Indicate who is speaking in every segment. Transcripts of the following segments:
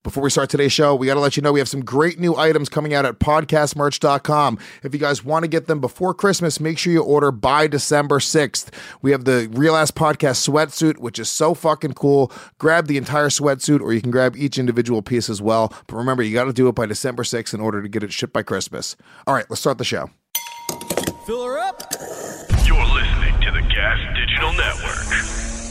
Speaker 1: Before we start today's show, we got to let you know we have some great new items coming out at podcastmerch.com. If you guys want to get them before Christmas, make sure you order by December 6th. We have the Real Ass Podcast sweatsuit, which is so fucking cool. Grab the entire sweatsuit, or you can grab each individual piece as well. But remember, you got to do it by December 6th in order to get it shipped by Christmas. All right, let's start the show.
Speaker 2: Fill her up.
Speaker 3: You're listening to the Gas Digital Network.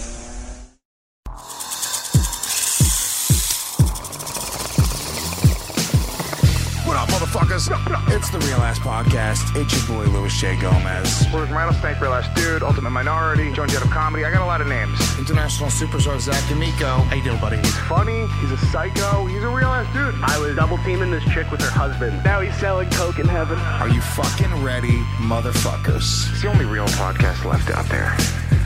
Speaker 1: What up, motherfuckers? It's the Real Ass Podcast. It's your boy, Louis J. Gomez.
Speaker 4: We're Rattlesnake, Real Ass Dude, Ultimate Minority, Joan Jett of Comedy. I got a lot of names.
Speaker 1: International Superstar Zach D'Amico. How you doing, buddy?
Speaker 4: He's funny. He's a psycho. He's a real ass dude.
Speaker 5: I was double teaming this chick with her husband. Now he's selling coke in heaven.
Speaker 1: Are you fucking ready, motherfuckers?
Speaker 4: It's the only real podcast left out there.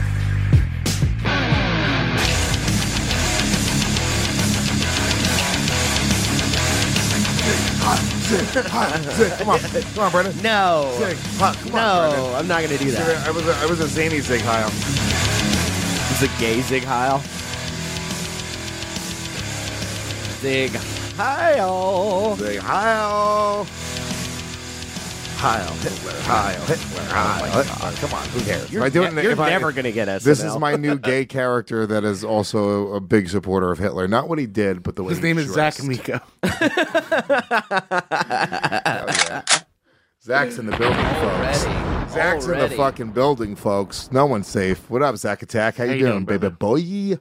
Speaker 1: Come on, Brendan.
Speaker 2: No.
Speaker 1: Zig, hot. Come on,
Speaker 2: No,
Speaker 1: Brendan.
Speaker 2: I'm not going to do that.
Speaker 1: I was a zany Zig Heil.
Speaker 2: It's a gay Zig Heil. Zig Heil.
Speaker 1: Zig Heil.
Speaker 2: Heil.
Speaker 1: Heil. Hitler. Come on, who cares?
Speaker 2: You're,
Speaker 1: If I do it,
Speaker 2: you're
Speaker 1: if I-
Speaker 2: never going to get SNL.
Speaker 1: This is my new gay character that is also a big supporter of Hitler. Not what he did, but the way
Speaker 6: His name is Zach
Speaker 1: dressed.
Speaker 6: Miko.
Speaker 1: Yeah. Zach's in the building, folks.
Speaker 2: Already.
Speaker 1: Zach's in the
Speaker 2: Already.
Speaker 1: fucking building, folks. No one's safe. What up, Zach Attack? How you doing, baby
Speaker 6: brother?
Speaker 1: boy?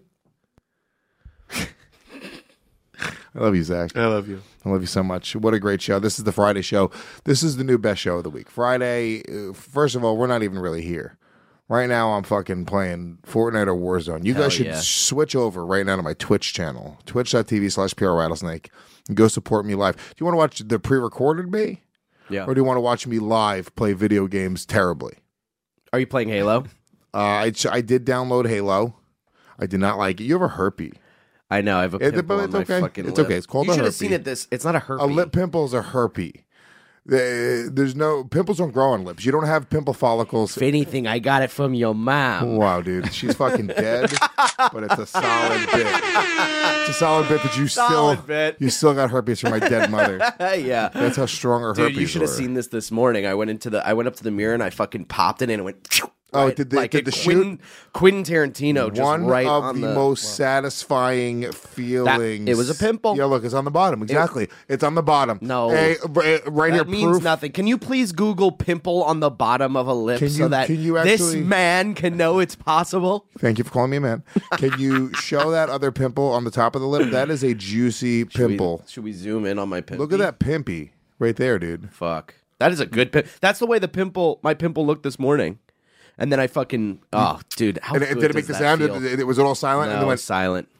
Speaker 1: I love you, Zach.
Speaker 6: I love you.
Speaker 1: I love you so much. What a great show. This is the Friday show. This is the new best show of the week. Friday, first of all, we're not even really here. Right now, I'm fucking playing Fortnite or Warzone. You guys should
Speaker 2: yeah.
Speaker 1: switch over right now to my Twitch channel, twitch.tv/PRRattlesnake, and go support me live. Do you want to watch the pre-recorded me?
Speaker 2: Yeah.
Speaker 1: Or do you want to watch me live play video games terribly?
Speaker 2: Are you playing Halo?
Speaker 1: I did download Halo. I did not like it. You have a herpy.
Speaker 2: I know. I have a
Speaker 1: But
Speaker 2: pimple on
Speaker 1: it's
Speaker 2: my
Speaker 1: okay.
Speaker 2: fucking
Speaker 1: It's
Speaker 2: lip.
Speaker 1: okay. It's called
Speaker 2: you
Speaker 1: a
Speaker 2: should have
Speaker 1: herpy.
Speaker 2: seen it. It's not a herpy.
Speaker 1: A lip pimple is a herpy. There's no pimples don't grow on lips. You don't have pimple follicles.
Speaker 2: If anything, I got it from your mom.
Speaker 1: Wow, dude, she's fucking dead, but it's a solid bit. It's a solid bit that you still got herpes from my dead mother.
Speaker 2: Yeah.
Speaker 1: That's how strong her herpes
Speaker 2: Dude, you should have
Speaker 1: were.
Speaker 2: seen this morning. I went up to the mirror and I fucking popped it in and it went.
Speaker 1: Oh,
Speaker 2: right,
Speaker 1: did the
Speaker 2: like
Speaker 1: shoot?
Speaker 2: Quentin Tarantino just
Speaker 1: One
Speaker 2: right
Speaker 1: of
Speaker 2: on
Speaker 1: the most satisfying feelings.
Speaker 2: it was a pimple.
Speaker 1: Yeah, look, it's on the bottom. Exactly, it's on the bottom.
Speaker 2: No.
Speaker 1: Hey, right here,
Speaker 2: That means
Speaker 1: proof.
Speaker 2: nothing. Can you please Google pimple on the bottom of a lip
Speaker 1: Can
Speaker 2: so
Speaker 1: you-
Speaker 2: that
Speaker 1: can you
Speaker 2: this
Speaker 1: actually-
Speaker 2: man can know it's possible?
Speaker 1: Thank you for calling me a man. Can you show that other pimple on the top of the lip? That is a juicy pimple.
Speaker 2: Should we zoom in on my pimple?
Speaker 1: Look at that pimpy right there, dude.
Speaker 2: Fuck. That is a good pimple. That's the way my pimple looked this morning. And then I fucking, oh, dude, how
Speaker 1: And
Speaker 2: good
Speaker 1: did it
Speaker 2: does
Speaker 1: make the
Speaker 2: that
Speaker 1: sound?
Speaker 2: feel?
Speaker 1: Was it all silent?
Speaker 2: No,
Speaker 1: and
Speaker 2: it
Speaker 1: it
Speaker 2: was
Speaker 1: went,
Speaker 2: silent.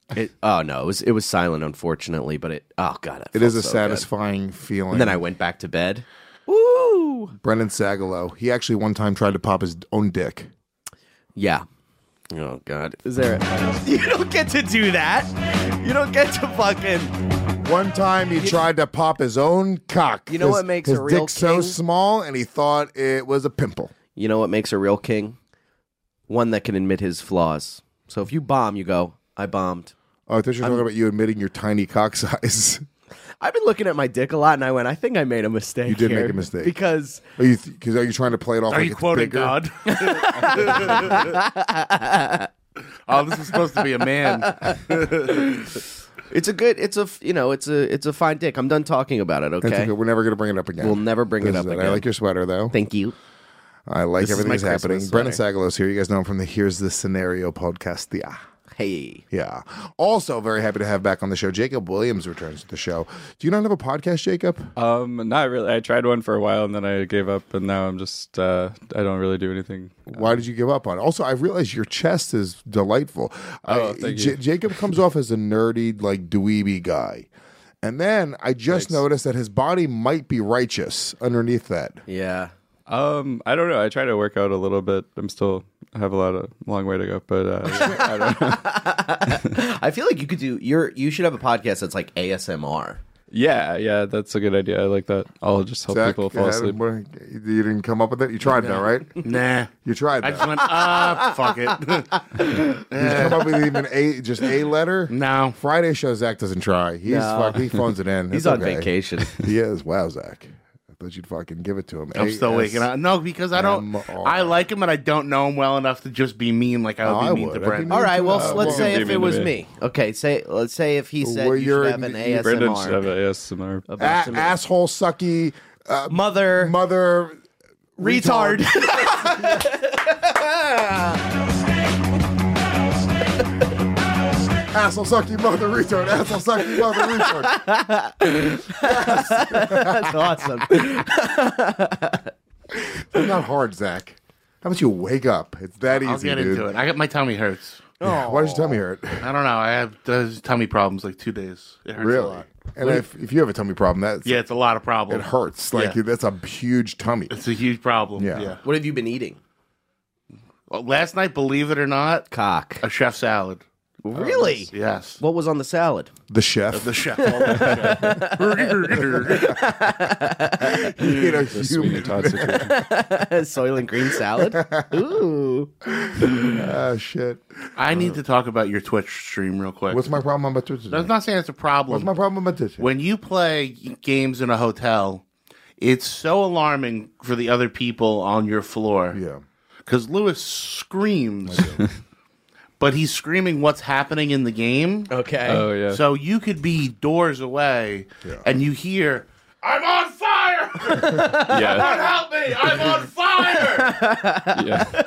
Speaker 2: It was silent, unfortunately, but oh god,
Speaker 1: it is a
Speaker 2: so good.
Speaker 1: satisfying feeling.
Speaker 2: And then I went back to bed. Woo!
Speaker 1: Brendan Sagalow, he actually one time tried to pop his own dick.
Speaker 2: Yeah. Oh god, is there? You don't get to do that. You don't get to fucking.
Speaker 1: One time he tried to pop his own cock.
Speaker 2: You know what makes
Speaker 1: his
Speaker 2: a real
Speaker 1: dick so
Speaker 2: king?
Speaker 1: small, and he thought it was a pimple.
Speaker 2: You know what makes a real king? One that can admit his flaws. So if you bomb, you go, I bombed.
Speaker 1: Oh, I thought you were talking about you admitting your tiny cock size.
Speaker 2: I've been looking at my dick a lot, and I went, I think I made a mistake.
Speaker 1: You did
Speaker 2: here.
Speaker 1: make a mistake.
Speaker 2: Because
Speaker 1: Are you trying to play it off?
Speaker 6: Are
Speaker 1: like
Speaker 6: you
Speaker 1: it's
Speaker 6: quoting
Speaker 1: bigger?
Speaker 6: God? Oh, this is supposed to be a man.
Speaker 2: it's a fine dick. I'm done talking about it,
Speaker 1: That's
Speaker 2: okay?
Speaker 1: okay. We're never going to bring it up again.
Speaker 2: We'll never bring it
Speaker 1: This
Speaker 2: up
Speaker 1: is
Speaker 2: again.
Speaker 1: I like your sweater, though.
Speaker 2: Thank you.
Speaker 1: I like
Speaker 2: This is
Speaker 1: everything
Speaker 2: my
Speaker 1: that's happening.
Speaker 2: Christmas
Speaker 1: Brendan
Speaker 2: sweater.
Speaker 1: Sagalow's here. You guys know him from the Here's the Scenario podcast. Yeah.
Speaker 2: Hey.
Speaker 1: Yeah. Also, very happy to have back on the show. Jacob Williams returns to the show. Do you not have a podcast, Jacob?
Speaker 7: Not really. I tried one for a while and then I gave up, and now I'm just I don't really do anything.
Speaker 1: Why did you give up on it? Also, I realize your chest is delightful.
Speaker 7: Thank you.
Speaker 1: Jacob comes off as a nerdy, like dweeby guy. And then I just noticed that his body might be righteous underneath that.
Speaker 2: Yeah.
Speaker 7: I don't know. I try to work out a little bit. I have a long way to go, but I don't know.
Speaker 2: I feel like you could you should have a podcast that's like ASMR.
Speaker 7: Yeah, that's a good idea. I like that. I'll just help
Speaker 1: Zach,
Speaker 7: people fall asleep.
Speaker 1: You didn't come up with it? You tried though, right?
Speaker 6: Nah.
Speaker 1: You tried
Speaker 6: I
Speaker 1: that.
Speaker 6: just went, fuck it.
Speaker 1: Did you come up with even a letter?
Speaker 6: No.
Speaker 1: Friday show, Zach doesn't try. He phones it in.
Speaker 2: He's
Speaker 1: It's
Speaker 2: on
Speaker 1: okay.
Speaker 2: vacation.
Speaker 1: He is. Wow, Zach. I thought you'd fucking give it to him.
Speaker 6: I'm still waking up. No, because I like him, and I don't know him well enough to just be mean like I would be mean to
Speaker 1: I'd be
Speaker 6: Brent.
Speaker 1: mean
Speaker 2: All right, well,
Speaker 1: to-
Speaker 2: let's say
Speaker 7: well,
Speaker 2: if
Speaker 7: give
Speaker 2: it
Speaker 7: me
Speaker 2: was
Speaker 7: the-
Speaker 2: me. Okay, let's say if he said
Speaker 1: Well,
Speaker 2: you
Speaker 1: you're
Speaker 2: should have
Speaker 1: in
Speaker 2: an
Speaker 1: the-
Speaker 7: Brendan should have
Speaker 2: ASMR.
Speaker 7: an ASMR.
Speaker 2: about me.
Speaker 1: asshole sucky
Speaker 2: Mother
Speaker 1: retard. Asshole sucky mother retard. Asshole sucky mother retard.
Speaker 2: That's awesome.
Speaker 1: It's not hard, Zach. How about you wake up? It's that easy,
Speaker 6: I'll get
Speaker 1: dude.
Speaker 6: into it. I got my tummy hurts.
Speaker 1: Yeah, why did your tummy hurt?
Speaker 6: I don't know. I have tummy problems like 2 days. It hurts a
Speaker 1: Really?
Speaker 6: lot.
Speaker 1: And if you have a tummy problem, that's
Speaker 6: Yeah, it's a lot of problems.
Speaker 1: it hurts. Like
Speaker 6: Yeah.
Speaker 1: that's a huge tummy.
Speaker 6: It's a huge problem.
Speaker 1: Yeah.
Speaker 6: Yeah.
Speaker 2: What have you been eating?
Speaker 6: Well, last night, believe it or not,
Speaker 2: Cock.
Speaker 6: a chef salad.
Speaker 2: Really?
Speaker 6: Yes.
Speaker 2: What was on the salad?
Speaker 1: The chef.
Speaker 6: The chef.
Speaker 1: You know,
Speaker 7: Sweeney Todd situation.
Speaker 2: Soylent green salad? Ooh.
Speaker 1: Oh shit.
Speaker 6: I need to talk about your Twitch stream real quick.
Speaker 1: What's my problem on my Twitch? today?
Speaker 6: I'm not saying it's a problem.
Speaker 1: What's my problem on my Twitch?
Speaker 6: When you play games in a hotel, it's so alarming for the other people on your floor.
Speaker 1: Yeah.
Speaker 6: Because Lewis screams, but he's screaming what's happening in the game.
Speaker 2: Okay.
Speaker 7: Oh yeah.
Speaker 6: So you could be doors away, and you hear, "I'm on fire!
Speaker 7: yeah.
Speaker 6: Help me! I'm on fire!"
Speaker 7: Yeah.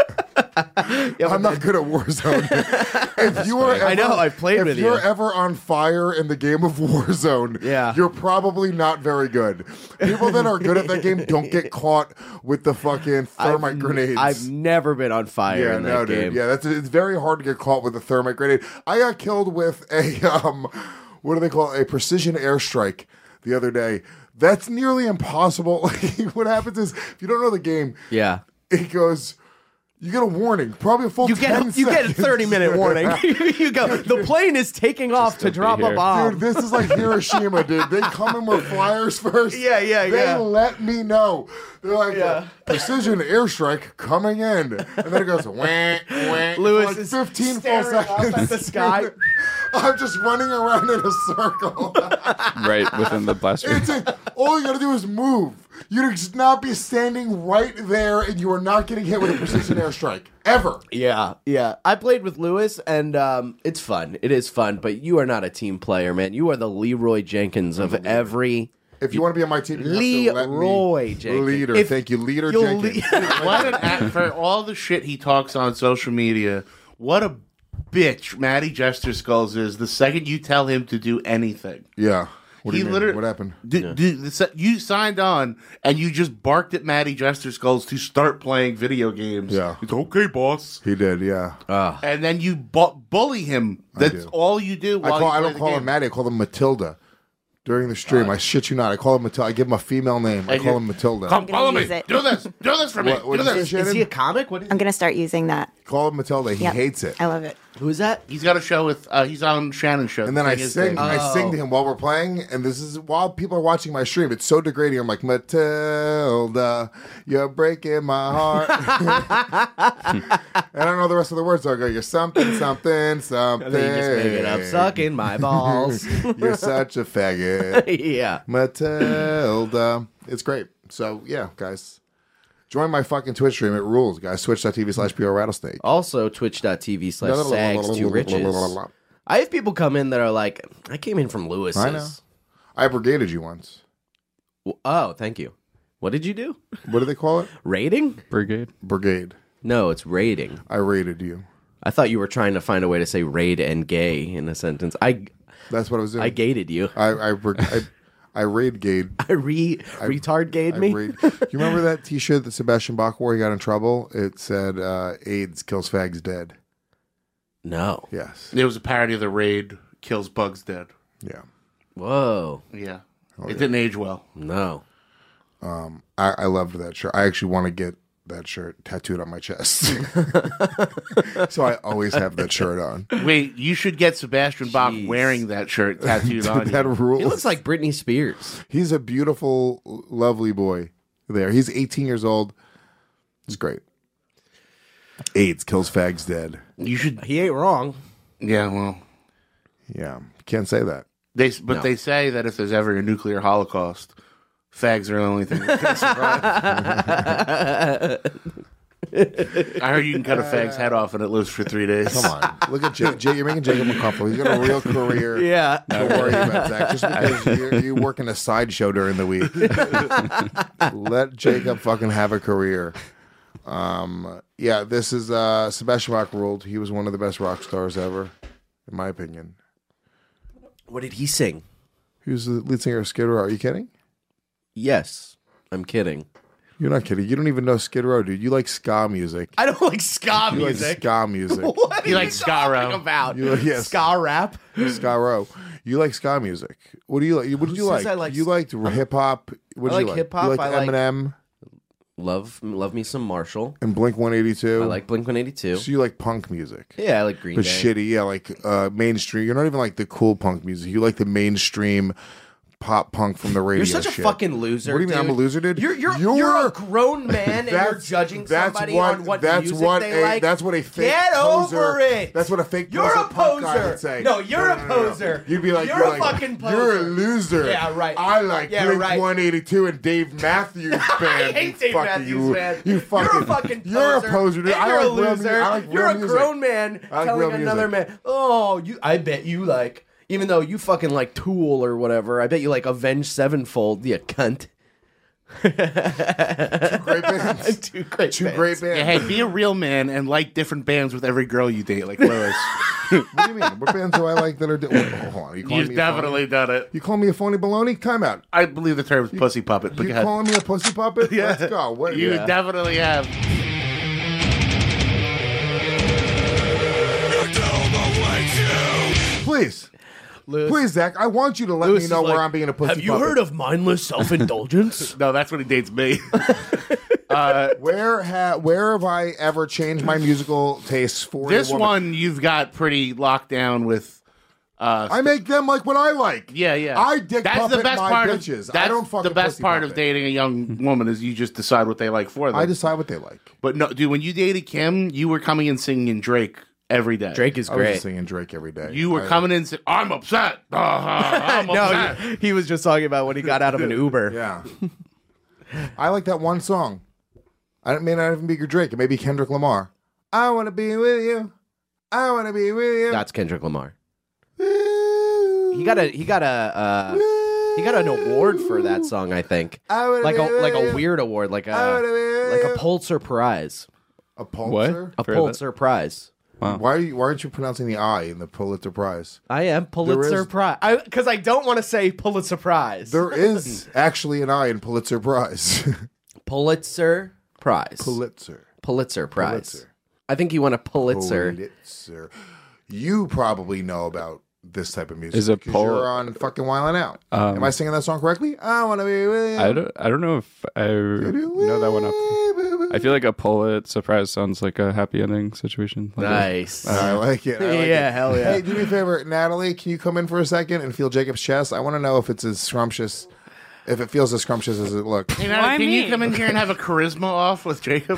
Speaker 1: I'm not good at Warzone. If you are, ever,
Speaker 2: I know, I've played with
Speaker 1: If you're
Speaker 2: you.
Speaker 1: ever on fire in the game of Warzone,
Speaker 2: Yeah.
Speaker 1: you're probably not very good. People that are good at that game don't get caught with the fucking thermite grenades.
Speaker 2: I've never been on fire in that game.
Speaker 1: dude. Yeah, it's very hard to get caught with a thermite grenade. I got killed with a what do they call it? A precision airstrike the other day. That's nearly impossible. What happens is if you don't know the game,
Speaker 2: Yeah.
Speaker 1: it goes. You get a warning, probably a full
Speaker 2: You
Speaker 1: 10
Speaker 2: get a
Speaker 1: seconds.
Speaker 2: 30-minute warning. You go. The plane is taking off to
Speaker 7: don't be
Speaker 2: drop a
Speaker 7: here.
Speaker 2: bomb.
Speaker 1: Dude, this is like Hiroshima, dude. They come in with flyers first.
Speaker 2: Yeah,
Speaker 1: They let me know. They're like, precision airstrike coming in. And then it goes, wah, wah.
Speaker 2: Lewis
Speaker 1: for like
Speaker 2: is
Speaker 1: 15 full
Speaker 2: staring up
Speaker 1: seconds.
Speaker 2: at the sky.
Speaker 1: I'm just running around in a circle.
Speaker 7: Right within the blast
Speaker 1: It's
Speaker 7: room.
Speaker 1: all you gotta do is move. You just not be standing right there, and you are not getting hit with a precision airstrike ever.
Speaker 2: Yeah. I played with Lewis, and it's fun. It is fun, but you are not a team player, man. You are the Leroy Jenkins of every.
Speaker 1: If you want to be on my team, you have to let me
Speaker 2: Leroy Jenkins.
Speaker 1: leader.
Speaker 2: If
Speaker 1: Thank you, leader
Speaker 2: you'll
Speaker 1: Jenkins.
Speaker 6: What an act for all the shit he talks on social media. What a bitch Matty Jester Skulls is the second you tell him to do anything.
Speaker 1: Yeah. What do
Speaker 6: He
Speaker 1: you mean?
Speaker 6: literally-
Speaker 1: What happened?
Speaker 6: You signed on and you just barked at Matty Jester Skulls to start playing video games.
Speaker 1: Yeah.
Speaker 6: It's okay, boss.
Speaker 1: He did, yeah.
Speaker 6: And then you bully him. That's
Speaker 1: do.
Speaker 6: all you do. While
Speaker 1: I
Speaker 6: you
Speaker 1: don't
Speaker 6: play
Speaker 1: call
Speaker 6: the
Speaker 1: him
Speaker 6: game.
Speaker 1: Maddie. I call him Matilda. During the stream, I shit you not. I call him Matilda. I give him a female name. I call him Matilda.
Speaker 6: Come
Speaker 8: gonna
Speaker 6: follow me.
Speaker 8: use it.
Speaker 6: Do this. Do this for me.
Speaker 1: What
Speaker 6: Do
Speaker 1: did you
Speaker 6: this.
Speaker 1: say,
Speaker 2: Is he a
Speaker 1: Shannon?
Speaker 2: comic? What is
Speaker 8: I'm gonna start using that.
Speaker 1: Call him Matilda. He
Speaker 8: Yep.
Speaker 1: hates it.
Speaker 8: I love it.
Speaker 2: Who is that?
Speaker 6: He's got a show with. He's on Shannon's show.
Speaker 1: And then I
Speaker 6: his
Speaker 1: sing.
Speaker 6: thing.
Speaker 1: I sing to him while we're playing, and this is while people are watching my stream. It's so degrading. I'm like, Matilda, you're breaking my heart. And I don't know the rest of the words. So I go, you're something, something, something.
Speaker 2: And then you just make it up, sucking my balls.
Speaker 1: You're such a faggot,
Speaker 2: Yeah.
Speaker 1: Matilda. It's great. So yeah, guys, join my fucking Twitch stream. It rules, guys. Twitch.tv/PO Rattlesnake.
Speaker 2: Also, twitch.tv/SAGS2Riches. I have people come in that are like, I came in from Lewis's.
Speaker 1: I know. I brigaded you once.
Speaker 2: Oh, thank you. What did you do?
Speaker 1: What do they call it?
Speaker 2: Raiding?
Speaker 7: Brigade.
Speaker 1: Brigade.
Speaker 2: No, it's raiding.
Speaker 1: I raided you.
Speaker 2: I thought you were trying to find a way to say raid and gay in a sentence. I
Speaker 1: That's what I was doing.
Speaker 2: gated you.
Speaker 1: I raid gade.
Speaker 2: Retard gayed me?
Speaker 1: You remember that T-shirt that Sebastian Bach wore? He got in trouble. It said, "AIDS kills fags dead."
Speaker 2: No.
Speaker 1: Yes.
Speaker 6: It was a parody of the Raid Kills Bugs Dead.
Speaker 1: Yeah.
Speaker 2: Whoa.
Speaker 6: Yeah. It didn't age well.
Speaker 2: No.
Speaker 1: I loved that shirt. I actually want to get that shirt tattooed on my chest. So I always have that shirt on.
Speaker 6: Wait, you should get Sebastian Bach wearing that shirt tattooed on
Speaker 1: That
Speaker 6: you.
Speaker 1: rules.
Speaker 2: He looks like Britney Spears.
Speaker 1: He's a beautiful, lovely boy there. He's 18 years old. It's great. AIDS kills fags dead.
Speaker 6: You should.
Speaker 2: He ain't wrong.
Speaker 6: Yeah, well,
Speaker 1: Yeah, can't say that.
Speaker 6: they say that if there's ever a nuclear holocaust, fags are the only thing that can survive. I heard you can cut a fag's head off and it lives for 3 days.
Speaker 1: Come on. Look at Jake. You're making Jacob uncomfortable. He's got a real career.
Speaker 2: Yeah.
Speaker 1: Don't worry about Zach. Just because you work in a sideshow during the week. Let Jacob fucking have a career. Yeah, this is Sebastian Bach ruled. He was one of the best rock stars ever, in my opinion.
Speaker 2: What did he sing?
Speaker 1: He was the lead singer of Skid Row. Are you kidding?
Speaker 2: Yes. I'm kidding.
Speaker 1: You're not kidding. You don't even know Skid Row, dude. You like ska music.
Speaker 2: I don't like ska
Speaker 1: You like
Speaker 2: music.
Speaker 1: ska music.
Speaker 2: What are
Speaker 6: You like
Speaker 2: you
Speaker 6: ska
Speaker 2: talking
Speaker 6: rap?
Speaker 2: about?
Speaker 1: You like- yes.
Speaker 2: Ska rap?
Speaker 1: Ska Row. You like ska music. What do you like? What did you
Speaker 2: says
Speaker 1: like?
Speaker 2: I like
Speaker 1: You liked hip hop. What
Speaker 2: I
Speaker 1: did you
Speaker 2: like
Speaker 1: like?
Speaker 2: hip-hop.
Speaker 1: You liked
Speaker 2: I like-
Speaker 1: Eminem
Speaker 2: Love me some Marshall.
Speaker 1: and Blink 182.
Speaker 2: I like Blink-182.
Speaker 1: So you like punk music.
Speaker 2: Yeah, I like Green
Speaker 1: But
Speaker 2: Day.
Speaker 1: shitty, yeah, like mainstream. You're not even like the cool punk music. You like the mainstream pop punk from the radio.
Speaker 2: You're such a
Speaker 1: shit.
Speaker 2: fucking loser.
Speaker 1: What do you mean I'm a
Speaker 2: dude.
Speaker 1: loser, dude?
Speaker 2: You're a grown man and you're judging somebody on what music they like.
Speaker 1: That's what a fake
Speaker 2: Get
Speaker 1: poser,
Speaker 2: over it.
Speaker 1: That's what a fake
Speaker 2: You're a
Speaker 1: punk guy
Speaker 2: poser.
Speaker 1: would say.
Speaker 2: No, you're a poser.
Speaker 1: You'd be like,
Speaker 2: You're a
Speaker 1: like,
Speaker 2: fucking poser.
Speaker 1: You're a loser.
Speaker 2: Yeah, right.
Speaker 1: I like
Speaker 2: Yeah,
Speaker 1: Blink
Speaker 2: right.
Speaker 1: 182 and Dave Matthews Band.
Speaker 2: I hate Dave Matthews Band.
Speaker 1: You fucking,
Speaker 2: You're a fucking poser.
Speaker 1: You're a poser, dude.
Speaker 2: And
Speaker 1: I
Speaker 2: you're
Speaker 1: like
Speaker 2: a
Speaker 1: real
Speaker 2: loser.
Speaker 1: music. I like
Speaker 2: You're
Speaker 1: real
Speaker 2: a
Speaker 1: music.
Speaker 2: grown man
Speaker 1: I like
Speaker 2: telling
Speaker 1: real
Speaker 2: another
Speaker 1: music.
Speaker 2: man, oh, I bet you like, even though you fucking like Tool or whatever, I bet you like Avenged Sevenfold, you cunt.
Speaker 1: Great bands.
Speaker 2: Two great
Speaker 1: Two
Speaker 2: bands.
Speaker 1: great bands.
Speaker 6: Yeah, hey, be a real man and like different bands with every girl you date, like Lewis.
Speaker 1: What do you mean? What bands do I like that are? Hold on. You calling
Speaker 6: You've
Speaker 1: me
Speaker 6: definitely done it.
Speaker 1: You calling me a phony baloney? Time out.
Speaker 6: I believe the term is pussy puppet, but
Speaker 1: You
Speaker 6: go ahead.
Speaker 1: calling me a pussy puppet?
Speaker 6: Yeah.
Speaker 1: Let's go. What?
Speaker 6: You definitely have.
Speaker 1: Please.
Speaker 2: Lewis.
Speaker 1: Please, Zach, I want you to let
Speaker 2: Lewis
Speaker 1: me
Speaker 2: is
Speaker 1: know where
Speaker 2: like,
Speaker 1: I'm being a pussy
Speaker 2: Have you
Speaker 1: puppet.
Speaker 2: heard of mindless self-indulgence?
Speaker 6: No, that's when he dates me.
Speaker 1: Where have I ever changed my musical tastes for
Speaker 6: This
Speaker 1: a woman?
Speaker 6: one you've got pretty locked down with.
Speaker 1: I make them like what I like.
Speaker 6: Yeah, yeah.
Speaker 1: I dick
Speaker 6: that's
Speaker 1: puppet
Speaker 6: the best
Speaker 1: my
Speaker 6: part
Speaker 1: bitches.
Speaker 6: Of,
Speaker 1: I
Speaker 6: that's
Speaker 1: don't fucking
Speaker 6: the best
Speaker 1: pussy
Speaker 6: part of
Speaker 1: puppet.
Speaker 6: dating a young woman is you just decide what they like for them.
Speaker 1: I decide what they like.
Speaker 6: But no, dude, when you dated Kim, you were coming in singing Drake every day.
Speaker 2: Drake is
Speaker 1: I was just
Speaker 2: great.
Speaker 1: singing Drake every day.
Speaker 6: You were coming in saying, I'm upset. I'm
Speaker 2: No,
Speaker 6: upset.
Speaker 2: he was just talking about when he got out of an Uber.
Speaker 1: Yeah. I like that one song. I may not even be your Drake. It may be Kendrick Lamar. I want to be with you. I want to be with you.
Speaker 2: That's Kendrick Lamar. He got an award for that song, I think. Like a weird award, like a Pulitzer Prize.
Speaker 1: A Pulitzer?
Speaker 2: A Pulitzer Prize.
Speaker 1: Why aren't you pronouncing the I in the Pulitzer Prize?
Speaker 2: I am Pulitzer
Speaker 1: is-
Speaker 2: Prize. Because I don't want to say Pulitzer Prize.
Speaker 1: There is actually an I in Pulitzer Prize.
Speaker 2: Pulitzer Prize. Pulitzer Prize.
Speaker 1: Pulitzer.
Speaker 2: I think you want a Pulitzer.
Speaker 1: Pulitzer. You probably know about this type of music.
Speaker 7: Is it
Speaker 1: because
Speaker 7: Pul-
Speaker 1: you're on fucking Wildin' Out. Am I singing that song correctly? I want to be with you.
Speaker 7: I don't know if I know that one up. I feel like a Pulitzer Prize sounds like a happy ending situation. Like
Speaker 2: Nice.
Speaker 1: I like it. I like
Speaker 2: Yeah,
Speaker 1: it.
Speaker 2: hell yeah.
Speaker 1: Hey, do me a favor, Natalie. Can you come in for a second and feel Jacob's chest? I want to know if it's as scrumptious, if it feels as scrumptious as it looks.
Speaker 6: Hey, Nana,
Speaker 8: Why
Speaker 6: can you
Speaker 8: me?
Speaker 6: come in here and have a charisma off with Jacob?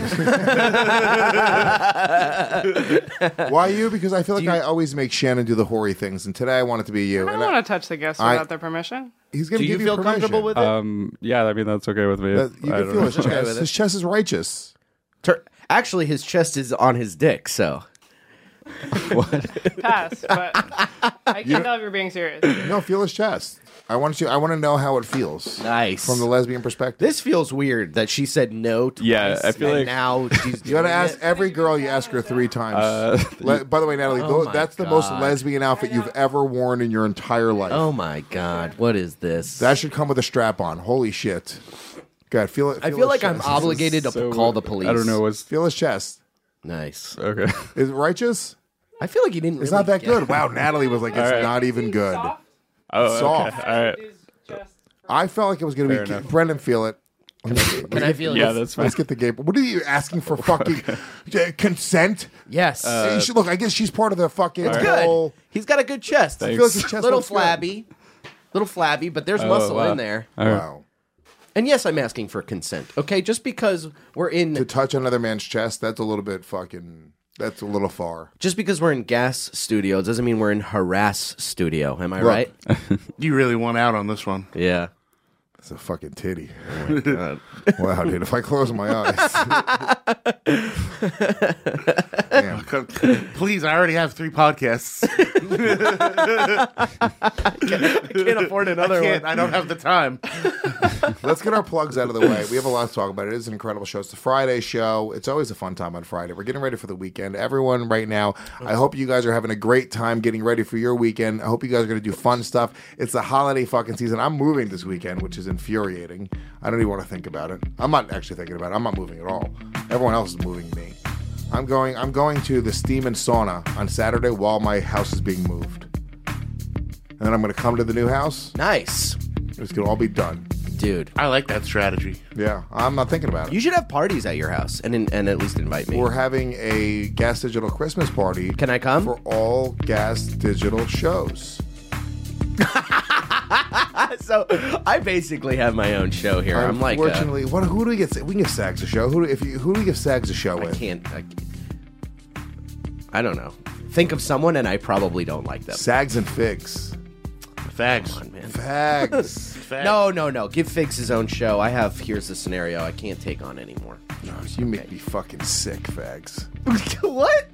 Speaker 1: Why you? Because I feel like I always make Shannon do the hoary things, and today I want it to be you.
Speaker 8: I don't
Speaker 1: And
Speaker 8: want to touch the guests
Speaker 1: I-
Speaker 8: without their permission.
Speaker 1: he's going
Speaker 2: Do
Speaker 1: to
Speaker 2: you
Speaker 1: give
Speaker 2: feel
Speaker 1: permission.
Speaker 2: comfortable with it?
Speaker 7: Yeah, I mean that's okay with me.
Speaker 1: You
Speaker 7: I
Speaker 1: can
Speaker 7: don't
Speaker 1: feel
Speaker 7: know.
Speaker 1: his chest. His chest is righteous.
Speaker 2: Actually, his chest is on his dick, so.
Speaker 8: Pass, but I can't tell if you're being serious.
Speaker 1: No, feel his chest. I want to know how it feels.
Speaker 2: Nice.
Speaker 1: From the lesbian perspective.
Speaker 2: This feels weird that she said no twice.
Speaker 7: Yeah, I feel
Speaker 2: and
Speaker 7: like-
Speaker 2: now she's
Speaker 1: You gotta
Speaker 2: doing
Speaker 1: ask
Speaker 2: it.
Speaker 1: every girl. You ask her 3 times. By the way, Natalie,
Speaker 2: Oh my
Speaker 1: that's the most
Speaker 2: God.
Speaker 1: lesbian outfit you've ever worn in your entire life.
Speaker 2: Oh my god, what is this?
Speaker 1: That should come with a strap on. Holy shit! God, feel it.
Speaker 2: I feel
Speaker 1: his
Speaker 2: like I'm
Speaker 1: chest.
Speaker 2: obligated to
Speaker 7: So
Speaker 2: call the police.
Speaker 7: I don't know what's
Speaker 1: Feel his chest.
Speaker 2: Nice.
Speaker 7: okay.
Speaker 1: Is it righteous?
Speaker 2: I feel like you didn't.
Speaker 1: It's
Speaker 2: really
Speaker 1: not that
Speaker 2: get
Speaker 1: good.
Speaker 2: it.
Speaker 1: Wow, Natalie was like, it's
Speaker 7: right.
Speaker 1: not even good.
Speaker 7: Oh,
Speaker 1: Soft.
Speaker 7: okay. All right.
Speaker 1: I felt like it was going to
Speaker 7: Fair
Speaker 1: be.
Speaker 7: enough.
Speaker 1: Brendan, feel it.
Speaker 2: Can I feel
Speaker 7: Yeah,
Speaker 2: this?
Speaker 7: that's fine.
Speaker 1: Let's get the game. What are you asking for? Fucking consent?
Speaker 2: Yes.
Speaker 1: You should- look, I guess she's part of the fucking
Speaker 2: Good.
Speaker 1: whole.
Speaker 2: He's got a good chest.
Speaker 1: I feel like his chest
Speaker 2: Little
Speaker 1: looks good.
Speaker 2: flabby, but there's muscle
Speaker 7: wow.
Speaker 2: in there.
Speaker 7: All right.
Speaker 1: Wow.
Speaker 2: And yes, I'm asking for consent. Okay, just because we're
Speaker 1: To
Speaker 2: in
Speaker 1: touch another man's chest, that's a little bit fucking. That's a little far.
Speaker 2: gas studio doesn't mean we're in harass studio. Am I right?
Speaker 6: You really won out on this one.
Speaker 2: Yeah.
Speaker 1: It's a fucking titty.
Speaker 2: God.
Speaker 1: Wow, dude. If I close my eyes. Damn.
Speaker 6: Please, I already have 3 podcasts.
Speaker 2: I can't afford another one.
Speaker 6: I don't have the time.
Speaker 1: Let's get our plugs out of the way. We have a lot to talk about. It is an incredible show. It's the Friday show. It's always a fun time on Friday. We're getting ready for the weekend. Everyone right now, I hope you guys are having a great time getting ready for your weekend. I hope you guys are going to do fun stuff. It's the holiday fucking season. I'm moving this weekend, which is infuriating. I don't even want to think about it. I'm not actually thinking about it. I'm not moving at all. Everyone else is moving me. I'm going to the steam and sauna on Saturday while my house is being moved. And then I'm going to come to the new house.
Speaker 2: Nice.
Speaker 1: It's going to all be done.
Speaker 2: Dude.
Speaker 6: I like that strategy.
Speaker 1: Yeah, I'm not thinking about it.
Speaker 2: You should have parties at your house and at least invite me.
Speaker 1: We're having a Gas Digital Christmas party.
Speaker 2: Can I come?
Speaker 1: For all Gas Digital shows.
Speaker 2: So I basically have my own show here. I'm like,
Speaker 1: unfortunately, who do we get? We can give Sags a show. Who do we give Sags a show with?
Speaker 2: I don't know. Think of someone, and I probably don't like them.
Speaker 1: Sags and Figs.
Speaker 6: Fags.
Speaker 2: Come on, man.
Speaker 1: Fags.
Speaker 6: Fags.
Speaker 2: No. Give Figs his own show. Here's the scenario. I can't take on anymore.
Speaker 1: No, you make me fucking sick, Fags.
Speaker 2: What?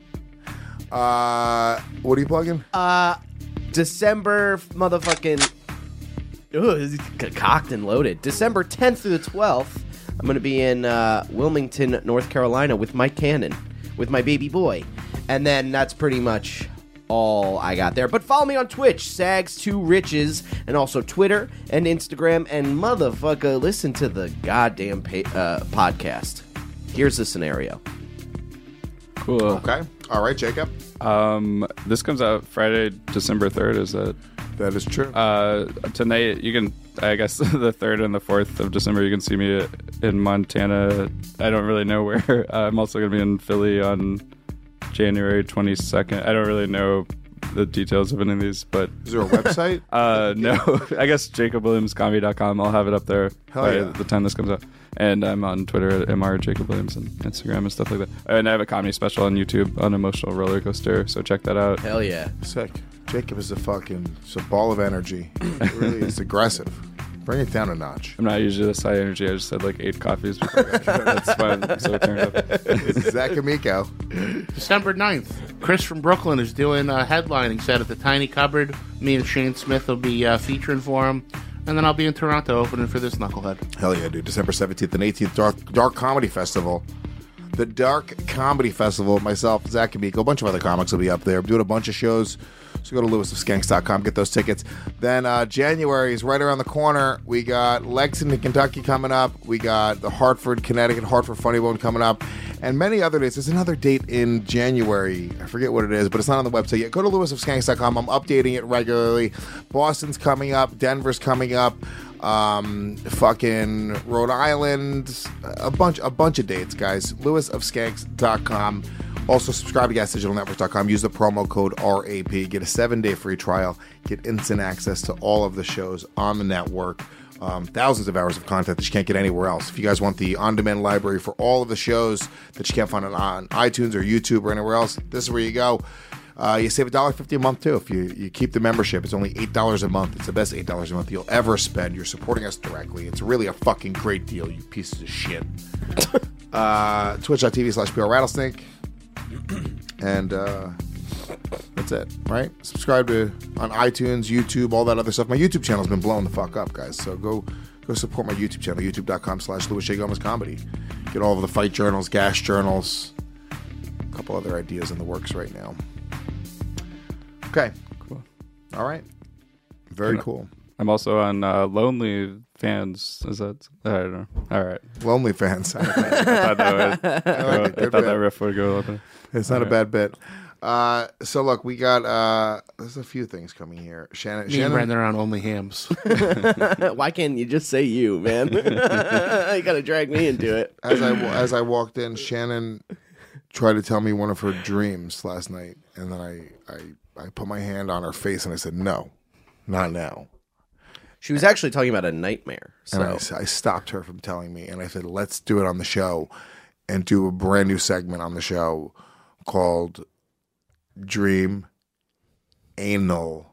Speaker 1: What are you plugging?
Speaker 2: December motherfucking. This is cocked and loaded. December 10th through the 12th, I'm going to be in Wilmington, North Carolina with Mike Cannon, with my baby boy. And then that's pretty much all I got there. But follow me on Twitch, Sags2Riches, and also Twitter and Instagram. And motherfucker, listen to the goddamn podcast. Here's the scenario.
Speaker 7: Cool.
Speaker 1: Okay. All right, Jacob.
Speaker 7: This comes out Friday, December 3rd. Is that?
Speaker 1: That is true.
Speaker 7: Tonight, you can, I guess, the 3rd and the 4th of December, you can see me in Montana. I don't really know where. I'm also going to be in Philly on January 22nd. I don't really know the details of any of these, but...
Speaker 1: Is there a website?
Speaker 7: No. I guess JacobWilliamsComedy.com. I'll have it up there by
Speaker 1: yeah.
Speaker 7: the time this comes out. And I'm on Twitter at MrJacobWilliams and Instagram and stuff like that. And I have a comedy special on YouTube on Emotional Roller Coaster, so check that out.
Speaker 2: Hell yeah.
Speaker 1: Sick. Jacob is it's a ball of energy. It really is aggressive. Bring it down a notch.
Speaker 7: I'm not usually this high energy. I just had like 8 coffees before I got here. That's why I'm so turned up.
Speaker 1: Zach Amico.
Speaker 6: December 9th, Chris from Brooklyn is doing a headlining set at the Tiny Cupboard. Me and Shane Smith will be featuring for him. And then I'll be in Toronto opening for this knucklehead.
Speaker 1: Hell yeah, dude. December 17th and 18th, Dark Comedy Festival. The Dark Comedy Festival. Myself, Zach Amico, a bunch of other comics will be up there. I'm doing a bunch of shows. So go to lewisofskanks.com, get those tickets. Then January is right around the corner. We got Lexington, Kentucky coming up. We got the Hartford, Connecticut, Hartford Funny Bone coming up. And many other dates. There's another date in January. I forget what it is, but it's not on the website yet. Go to lewisofskanks.com. I'm updating it regularly. Boston's coming up. Denver's coming up. Fucking Rhode Island. A bunch of dates, guys. lewisofskanks.com. Also, subscribe to GasDigitalNetwork.com. Use the promo code RAP. Get a 7-day free trial. Get instant access to all of the shows on the network. Thousands of hours of content that you can't get anywhere else. If you guys want the on-demand library for all of the shows that you can't find on iTunes or YouTube or anywhere else, this is where you go. You save $1.50 a month, too. If you keep the membership, it's only $8 a month. It's the best $8 a month you'll ever spend. You're supporting us directly. It's really a fucking great deal, you pieces of shit. Twitch.tv/PRRattlesnake. And that's it, right? Subscribe to on iTunes, YouTube, all that other stuff. My YouTube channel's been blowing the fuck up, guys. So go support my YouTube channel, youtube.com/LouisJGomezComedy. Get all of the fight journals, gas journals, a couple other ideas in the works right now. Okay.
Speaker 7: Cool.
Speaker 1: All right. Very cool.
Speaker 7: I'm also on Lonely Fans. Is that? I don't know. All right.
Speaker 1: Lonely Fans.
Speaker 7: I thought that riff would go up there.
Speaker 1: It's not a bad bit. So look, we got there's a few things coming here.
Speaker 6: Me and Brendan are on Only Hams.
Speaker 2: Why can't you just say you, man? You gotta drag me into it.
Speaker 1: as I walked in, Shannon tried to tell me one of her dreams last night, and then I put my hand on her face and I said, "No, not now."
Speaker 2: She was actually talking about a nightmare. So
Speaker 1: And I stopped her from telling me, and I said, "Let's do it on the show, and do a brand new segment on the show called Dream Anal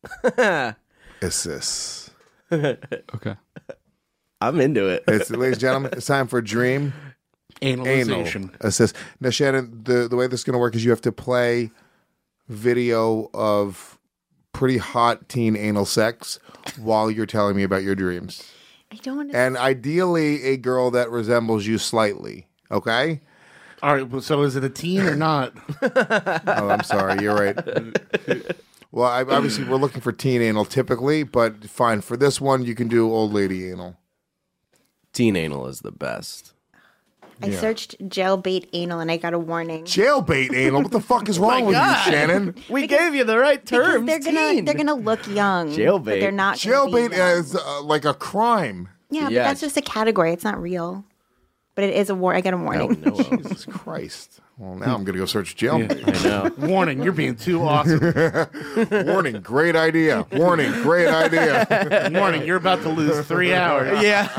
Speaker 1: Assist."
Speaker 7: Okay.
Speaker 2: I'm into it.
Speaker 1: Ladies and gentlemen, it's time for Dream
Speaker 6: Analyzation.
Speaker 1: Anal Assist. Now, Shannon, the way this is going to work is you have to play video of pretty hot teen anal sex while you're telling me about your dreams.
Speaker 9: I don't understand.
Speaker 1: And ideally, a girl that resembles you slightly. Okay?
Speaker 6: All right, well, so is it a teen or not?
Speaker 1: Oh, I'm sorry. You're right. Well, obviously, we're looking for teen anal typically, but fine. For this one, you can do old lady anal.
Speaker 2: Teen anal is the best.
Speaker 9: I searched jailbait anal and I got a warning.
Speaker 1: Jailbait anal? What the fuck is wrong with you, Shannon?
Speaker 2: We gave you the right
Speaker 9: Because
Speaker 2: terms.
Speaker 9: they're gonna look young.
Speaker 2: Jailbait.
Speaker 9: But they're not. gonna be
Speaker 1: Jailbait
Speaker 9: young.
Speaker 1: is like a crime.
Speaker 9: Yeah, but
Speaker 2: Yeah.
Speaker 9: that's just a category. It's not real. But it is a war. I got a warning.
Speaker 1: Jesus Christ. Well, now I'm going to go search jailbait.
Speaker 2: I know.
Speaker 6: Warning, you're being too awesome.
Speaker 1: Warning, great idea. Warning, great idea.
Speaker 6: Warning, you're about to lose 3 hours.
Speaker 2: Yeah.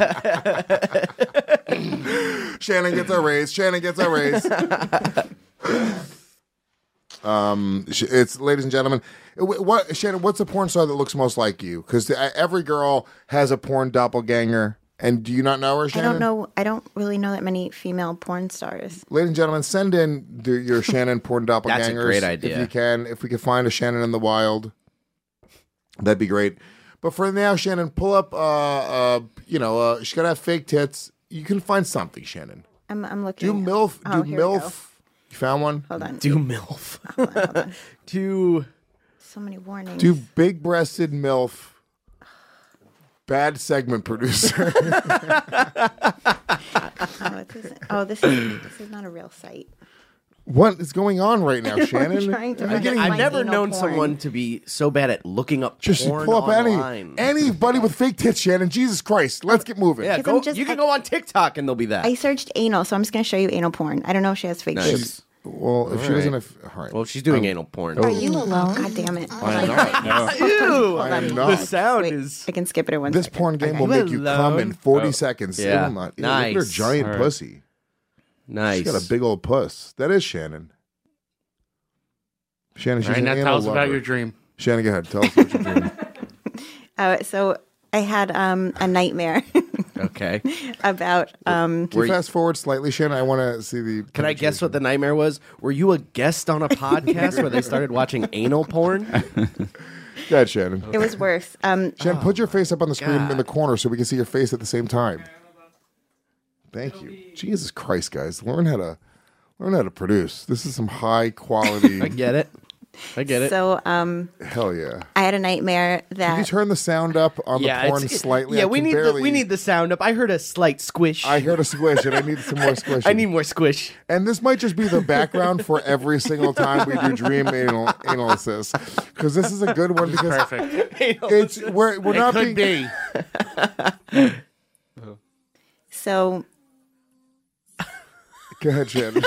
Speaker 1: Shannon gets a raise. Shannon gets a raise. It's ladies and gentlemen. What Shannon? What's a porn star that looks most like you? Because every girl has a porn doppelganger. And do you not know her,
Speaker 9: I
Speaker 1: Shannon?
Speaker 9: don't know. I don't really know that many female porn stars.
Speaker 1: Ladies and gentlemen, send in your Shannon porn doppelgangers.
Speaker 2: That's a great idea.
Speaker 1: If you can. If we can find a Shannon in the wild, that'd be great. But for now, Shannon, pull up, she's got to have fake tits. You can find something, Shannon.
Speaker 9: I'm looking.
Speaker 1: Do MILF.
Speaker 9: Oh,
Speaker 1: Do
Speaker 9: here we go.
Speaker 1: MILF. You found one?
Speaker 9: Hold on.
Speaker 2: Do MILF.
Speaker 9: Hold on.
Speaker 2: Do.
Speaker 9: So many warnings.
Speaker 1: Do big-breasted MILF. Bad segment producer.
Speaker 9: This is not a real site.
Speaker 1: What is going on right now, Shannon?
Speaker 9: trying to
Speaker 1: I'm
Speaker 9: find
Speaker 1: getting
Speaker 2: I've
Speaker 9: Find
Speaker 2: never
Speaker 9: anal
Speaker 2: known
Speaker 9: porn.
Speaker 2: someone to be so bad at looking up
Speaker 1: just
Speaker 2: porn
Speaker 1: pull up
Speaker 2: online.
Speaker 1: anybody with fake tits, Shannon. Jesus Christ, let's get moving.
Speaker 2: Yeah,
Speaker 9: 'Cause
Speaker 2: go,
Speaker 9: I'm just-
Speaker 2: you can go on TikTok and there'll be that.
Speaker 9: I searched anal, so I'm just going to show you anal porn. I don't know if she has fake tits.
Speaker 1: Well, if she doesn't have, all right.
Speaker 2: well, she's doing anal porn.
Speaker 9: Are you alone? God damn it.
Speaker 7: Why not? No.
Speaker 2: Ew!
Speaker 1: I am
Speaker 2: The
Speaker 1: not.
Speaker 2: sound
Speaker 9: Wait,
Speaker 2: is.
Speaker 9: I can skip it in one
Speaker 1: This
Speaker 9: second.
Speaker 1: porn game will
Speaker 2: you
Speaker 1: make you come in
Speaker 2: alone?
Speaker 1: 40 seconds. It
Speaker 2: Yeah.
Speaker 1: will not. Ew, Look at her
Speaker 2: Nice.
Speaker 1: giant
Speaker 7: All right.
Speaker 1: pussy.
Speaker 2: Nice.
Speaker 1: She's got a big old puss. That is Shannon. Shannon, she's
Speaker 6: All right,
Speaker 1: an
Speaker 6: now
Speaker 1: anal
Speaker 6: tell us about
Speaker 1: lover.
Speaker 6: your dream.
Speaker 1: Shannon, go ahead. Tell us what you're doing.
Speaker 9: So I had a nightmare
Speaker 2: Okay.
Speaker 9: about
Speaker 1: Can you fast forward slightly, Shannon? I want to see the.
Speaker 2: Can I guess what the nightmare was? Were you a guest on a podcast where they started watching anal porn?
Speaker 1: Go ahead, Shannon.
Speaker 9: it was worse.
Speaker 1: Shannon, put your face up on the screen
Speaker 2: God.
Speaker 1: in the corner so we can see your face at the same time. Thank you. Jesus Christ, guys, learn how to produce. This is some high quality.
Speaker 2: I get it.
Speaker 9: So
Speaker 1: Hell yeah.
Speaker 9: I had a nightmare
Speaker 1: Can
Speaker 9: that
Speaker 1: you turn the sound up on the porn
Speaker 2: it's-
Speaker 1: slightly?
Speaker 2: Yeah,
Speaker 1: I
Speaker 2: we
Speaker 1: can
Speaker 2: need
Speaker 1: barely,
Speaker 2: we need the sound up. I heard a slight squish.
Speaker 1: I heard a squish, and I need some more squish.
Speaker 2: I need more squish.
Speaker 1: And this might just be the background for every single time we do Dream Anal Assist, because this is a good one. Because
Speaker 6: Perfect.
Speaker 1: it's we're
Speaker 6: It
Speaker 1: not
Speaker 6: could
Speaker 1: being.
Speaker 6: be.
Speaker 9: so
Speaker 1: Go ahead, Shannon.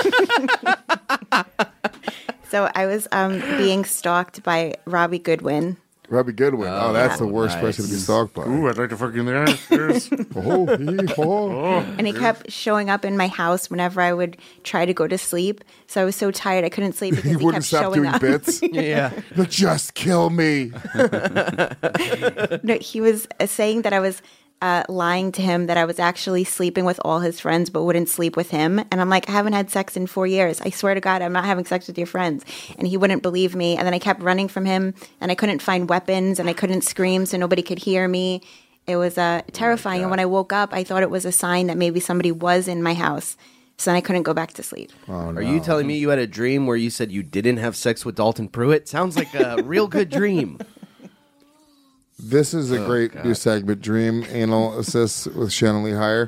Speaker 9: so I was being stalked by Robbie Goodwin.
Speaker 1: Robbie Goodwin. Oh, that's the worst
Speaker 2: nice.
Speaker 1: person to be stalked by.
Speaker 6: Ooh, I'd like to fucking there's.
Speaker 1: Oh, hee-haw.
Speaker 9: And he kept showing up in my house whenever I would try to go to sleep. So I was so tired I couldn't sleep because
Speaker 1: He
Speaker 9: he
Speaker 1: wouldn't
Speaker 9: kept
Speaker 1: stop
Speaker 9: showing
Speaker 1: doing
Speaker 9: up.
Speaker 1: bits.
Speaker 2: Yeah.
Speaker 1: Like, just kill me.
Speaker 9: No, he was saying that I was lying to him that I was actually sleeping with all his friends but wouldn't sleep with him. And I'm like, I haven't had sex in 4 years. I swear to God, I'm not having sex with your friends. And he wouldn't believe me. And then I kept running from him and I couldn't find weapons and I couldn't scream so nobody could hear me. It was terrifying. And when I woke up, I thought it was a sign that maybe somebody was in my house. So then I couldn't go back to sleep.
Speaker 2: Are you telling me you had a dream where you said you didn't have sex with Dalton Pruitt? Sounds like a real good dream.
Speaker 1: This is a great new segment, Dream Anal Assists with Shannon Lee Hire.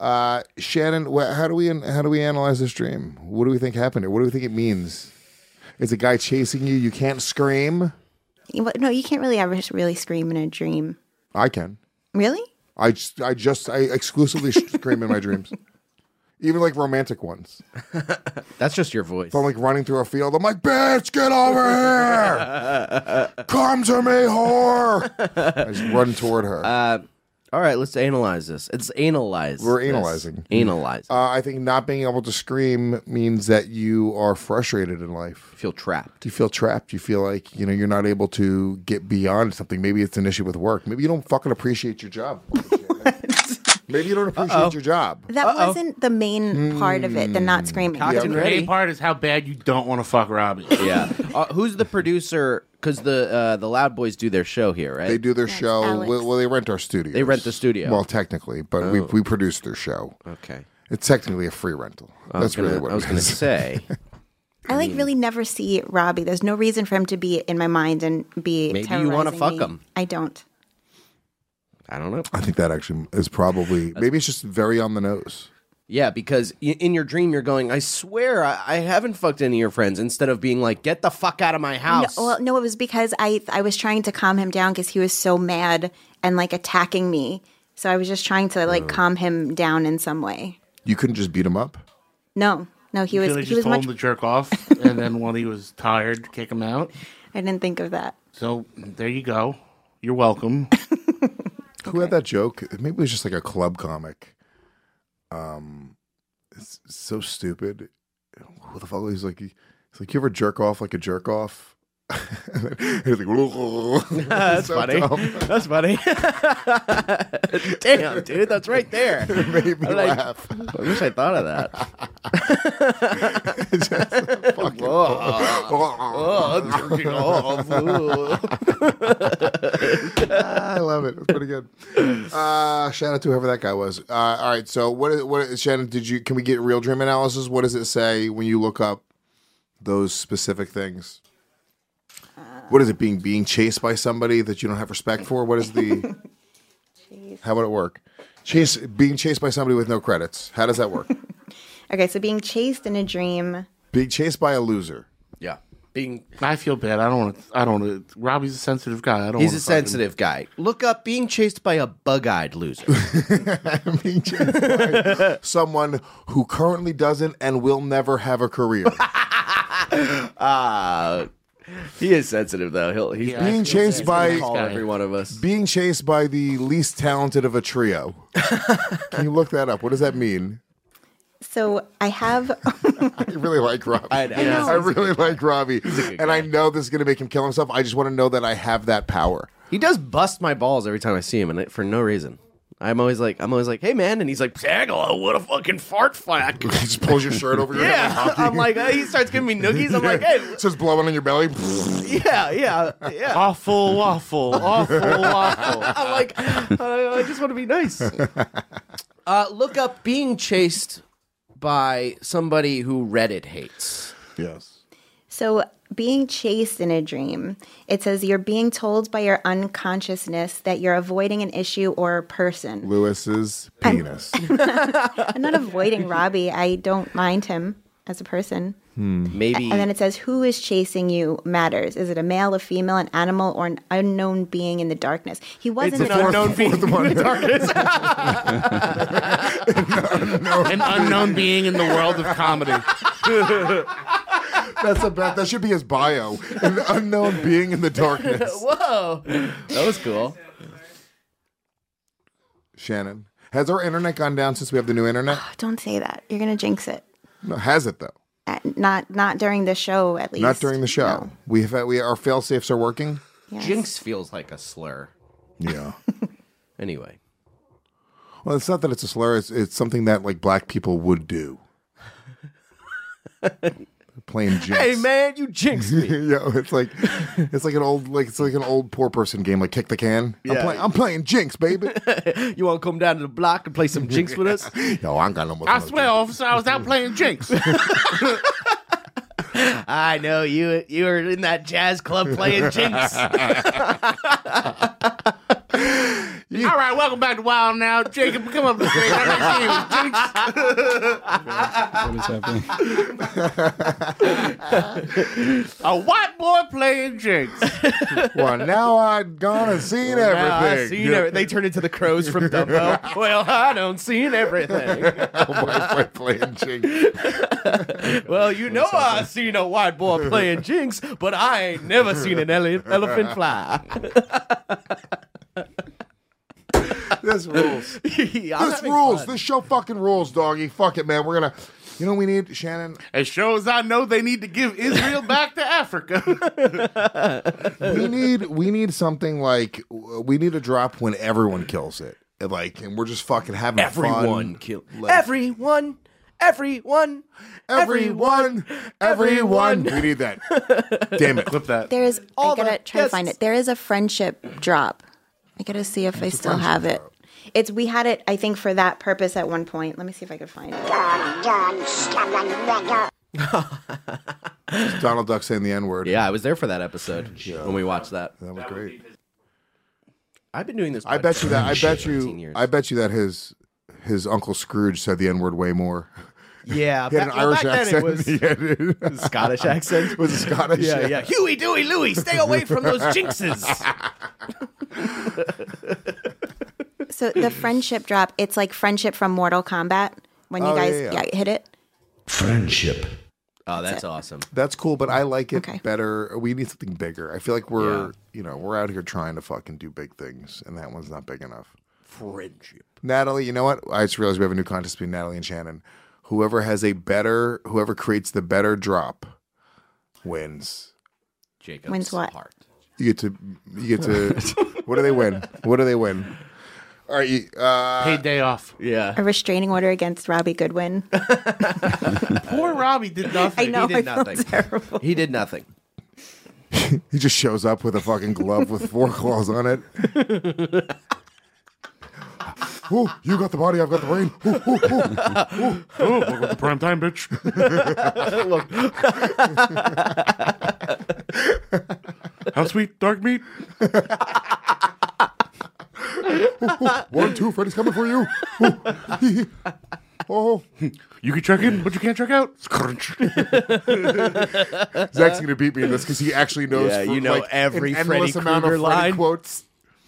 Speaker 1: Shannon, how do we analyze this dream? What do we think happened here? What do we think it means? Is a guy chasing you? You can't scream.
Speaker 9: No, you can't really ever really scream in a dream.
Speaker 1: I can.
Speaker 9: Really?
Speaker 1: I exclusively scream in my dreams. Even like romantic ones.
Speaker 2: That's just your voice.
Speaker 1: If I'm like running through a field, I'm like, bitch, get over here! Come to me, whore! I just run toward her.
Speaker 2: All right, let's analyze this. It's analyze.
Speaker 1: We're analyzing.
Speaker 2: Analyze.
Speaker 1: I think not being able to scream means that you are frustrated in life.
Speaker 2: Feel trapped.
Speaker 1: You feel trapped. You feel like, you're not able to get beyond something. Maybe it's an issue with work. Maybe you don't fucking appreciate your job. Maybe you don't appreciate your job.
Speaker 9: That wasn't the main part of it, the not screaming.
Speaker 2: Cocked and
Speaker 6: The
Speaker 2: ready.
Speaker 6: main part is how bad you don't want to fuck Robbie.
Speaker 2: Yeah. Who's the producer? Because the Loud Boys do their show here, right?
Speaker 1: They do their show.
Speaker 9: Alex.
Speaker 1: Well, they rent our studio.
Speaker 2: They rent the studio.
Speaker 1: Well, technically, but we produce their show.
Speaker 2: Okay.
Speaker 1: It's technically a free rental. That's really what
Speaker 2: I was
Speaker 1: it
Speaker 2: going to
Speaker 1: is.
Speaker 2: say.
Speaker 9: I really never see Robbie. There's no reason for him to be in my mind and be
Speaker 2: Maybe you wanna
Speaker 9: terrorizing
Speaker 2: fuck
Speaker 9: me.
Speaker 2: him.
Speaker 9: I don't.
Speaker 2: I don't know.
Speaker 1: I think that actually is probably maybe it's just very on the nose.
Speaker 2: Yeah, because in your dream you're going, I swear I haven't fucked any of your friends, instead of being like, get the fuck out of my house.
Speaker 9: No, it was because I was trying to calm him down because he was so mad and like attacking me. So I was just trying to like calm him down in some way.
Speaker 1: You couldn't just beat him up.
Speaker 9: No, he
Speaker 6: Could
Speaker 9: was
Speaker 6: have
Speaker 9: he
Speaker 6: just
Speaker 9: was
Speaker 6: told
Speaker 9: much.
Speaker 6: him to jerk off, and then when he was tired, kick him out.
Speaker 9: I didn't think of that.
Speaker 6: So there you go. You're welcome.
Speaker 1: Who had that joke? Maybe it was just like a club comic. It's so stupid. Who the fuck? He's like, you ever jerk off like a jerk off? He's like,
Speaker 2: That's
Speaker 1: so
Speaker 2: funny.
Speaker 1: dumb.
Speaker 2: That's funny. Damn, dude, that's right there.
Speaker 1: It made me
Speaker 2: I'm like,
Speaker 1: laugh.
Speaker 2: I wish I thought of that.
Speaker 1: Fucking-
Speaker 2: Jerking off.
Speaker 1: I love it. It's pretty good. Shout out to whoever that guy was. All right. So what Shannon, can we get real dream analysis? What does it say when you look up those specific things? What is it? Being chased by somebody that you don't have respect for? What is the how would it work? Being chased by somebody with no credits. How does that work?
Speaker 9: Okay, so being chased in a dream.
Speaker 1: Being chased by a loser.
Speaker 2: Yeah.
Speaker 6: I feel bad. I don't want to. Robbie's a sensitive guy.
Speaker 2: He's a sensitive guy. Look up being chased by a bug-eyed loser.
Speaker 1: Being chased by someone who currently doesn't and will never have a career.
Speaker 2: He is sensitive, though. He's
Speaker 1: Being chased by
Speaker 2: call every one of us.
Speaker 1: being chased by the least talented of a trio. Can you look that up? What does that mean?
Speaker 9: So I have.
Speaker 1: I really like Robbie.
Speaker 2: I know.
Speaker 1: I really like Robbie. And I know this is going to make him kill himself. I just want to know that I have that power.
Speaker 2: He does bust my balls every time I see him, and for no reason. I'm always like, hey man, and he's like, Sagalo, what a fucking fart flack.
Speaker 1: He just pulls your shirt over your head.
Speaker 2: Yeah, I'm like, he starts giving me noogies. I'm like, hey,
Speaker 1: It's just blowing on your belly.
Speaker 2: yeah.
Speaker 6: Awful waffle. Awful waffle.
Speaker 2: I'm like, I just want to be nice. Look up being chased by somebody who Reddit hates.
Speaker 1: Yes.
Speaker 9: So, being chased in a dream, it says you're being told by your unconsciousness that you're avoiding an issue or a person.
Speaker 1: Lewis's penis.
Speaker 9: I'm not avoiding Robbie. I don't mind him as a person.
Speaker 2: Maybe.
Speaker 9: And then it says, who is chasing you matters. Is it a male, a female, an animal, or an unknown being in the darkness? He wasn't
Speaker 2: It's an unknown being in the darkness.
Speaker 6: An unknown being in the world of comedy.
Speaker 1: That's a bet. That should be his bio. An unknown being in the darkness.
Speaker 2: Whoa. That was cool.
Speaker 1: Shannon, has our internet gone down since we have the new internet?
Speaker 9: Don't say that. You're going to jinx it.
Speaker 1: No, has it though?
Speaker 9: Not during the show, at least.
Speaker 1: Not during the show.
Speaker 9: No.
Speaker 1: Our fail safes are working.
Speaker 9: Yes.
Speaker 2: Jinx feels like a slur.
Speaker 1: Yeah.
Speaker 2: Anyway.
Speaker 1: Well, it's not that it's a slur. It's something that like black people would do. Playing jinx.
Speaker 2: Hey man, you jinxed me.
Speaker 1: Yeah, it's like an old poor person game, like kick the can.
Speaker 2: Yeah.
Speaker 1: I'm playing jinx, baby.
Speaker 2: You want to come down to the block and play some jinx with us?
Speaker 1: Yo, I ain't got no more.
Speaker 6: I swear, officer, I was out playing Jinx.
Speaker 2: I know you were in that jazz club playing jinx.
Speaker 6: All right, right, welcome back to Wild Now. Jacob, come up to the stage. Our next game is Jinx.
Speaker 7: What is happening?
Speaker 6: A white boy playing Jinx.
Speaker 1: Well, now I've gone and seen everything.
Speaker 2: They turn into the crows from Dumbo. Well, I don't seen everything.
Speaker 1: White boy playing Jinx.
Speaker 2: Well, you know I seen a white boy playing Jinx, but I ain't never seen an elephant fly.
Speaker 1: This rules.
Speaker 2: Yeah,
Speaker 1: This rules. This show fucking rules, doggy. Fuck it, man. We're gonna. You know what we need, Shannon?
Speaker 6: As sure as I know, they need to give Israel back to Africa.
Speaker 1: We need something like we need a drop when everyone kills it. And we're just fucking having
Speaker 2: Everyone
Speaker 1: fun.
Speaker 2: kill.
Speaker 1: Like,
Speaker 2: Everyone.
Speaker 1: everyone. We need that. Damn it.
Speaker 6: Clip that.
Speaker 9: There is.
Speaker 2: All
Speaker 9: I gotta
Speaker 2: the
Speaker 9: try to find
Speaker 2: guests.
Speaker 9: it. There is a friendship drop. I gotta see if I still have it. We had it, I think, for that purpose at one point. Let me see if I could find it.
Speaker 1: Donald Duck saying the N-word.
Speaker 2: Yeah, I was there for that episode when we watched that.
Speaker 1: That was great.
Speaker 2: I've been doing this.
Speaker 1: I bet you that. I bet
Speaker 2: 13 years.
Speaker 1: you that his Uncle Scrooge said the N-word way more.
Speaker 2: Yeah,
Speaker 1: He had an Irish
Speaker 2: back then
Speaker 1: accent.
Speaker 2: it was Scottish accent.
Speaker 1: Was it Scottish?
Speaker 2: Yeah. Huey, Dewey, Louie, stay away from those jinxes.
Speaker 9: So the friendship drop, it's like friendship from Mortal Kombat. When you
Speaker 1: Oh,
Speaker 9: guys
Speaker 1: yeah.
Speaker 9: hit it.
Speaker 10: Friendship.
Speaker 2: Oh, that's awesome.
Speaker 1: That's cool, but I like it
Speaker 9: Okay.
Speaker 1: better. We need something bigger. I feel like we're out here trying to fucking do big things, and that one's not big enough.
Speaker 2: Friendship.
Speaker 1: Natalie, you know what? I just realized we have a new contest between Natalie and Shannon. Whoever creates the better drop wins.
Speaker 2: Jacob's
Speaker 9: Wins what?
Speaker 2: heart.
Speaker 1: You get to what do they win? What do they win? All right,
Speaker 6: Paid day off.
Speaker 2: Yeah.
Speaker 9: A restraining order against Robbie Goodwin.
Speaker 6: Poor Robbie did nothing.
Speaker 9: I know.
Speaker 2: He did
Speaker 9: I feel
Speaker 2: nothing.
Speaker 9: terrible.
Speaker 2: He did nothing.
Speaker 1: he just shows up with a fucking glove with 4 claws on it. Ooh, you got the body, I've got the brain. Ooh, ooh, ooh. Ooh.
Speaker 6: Oh, welcome to prime time, bitch. How sweet, dark meat.
Speaker 1: 1, 2, Freddy's coming for you. Ooh. Oh,
Speaker 6: You can check in, but you can't check out. Scrunch.
Speaker 1: Zach's gonna beat me in this because he actually knows.
Speaker 2: Yeah, you know every
Speaker 1: an endless
Speaker 2: Freddy
Speaker 1: amount of
Speaker 2: Krueger
Speaker 1: Freddy
Speaker 2: line.
Speaker 1: quotes.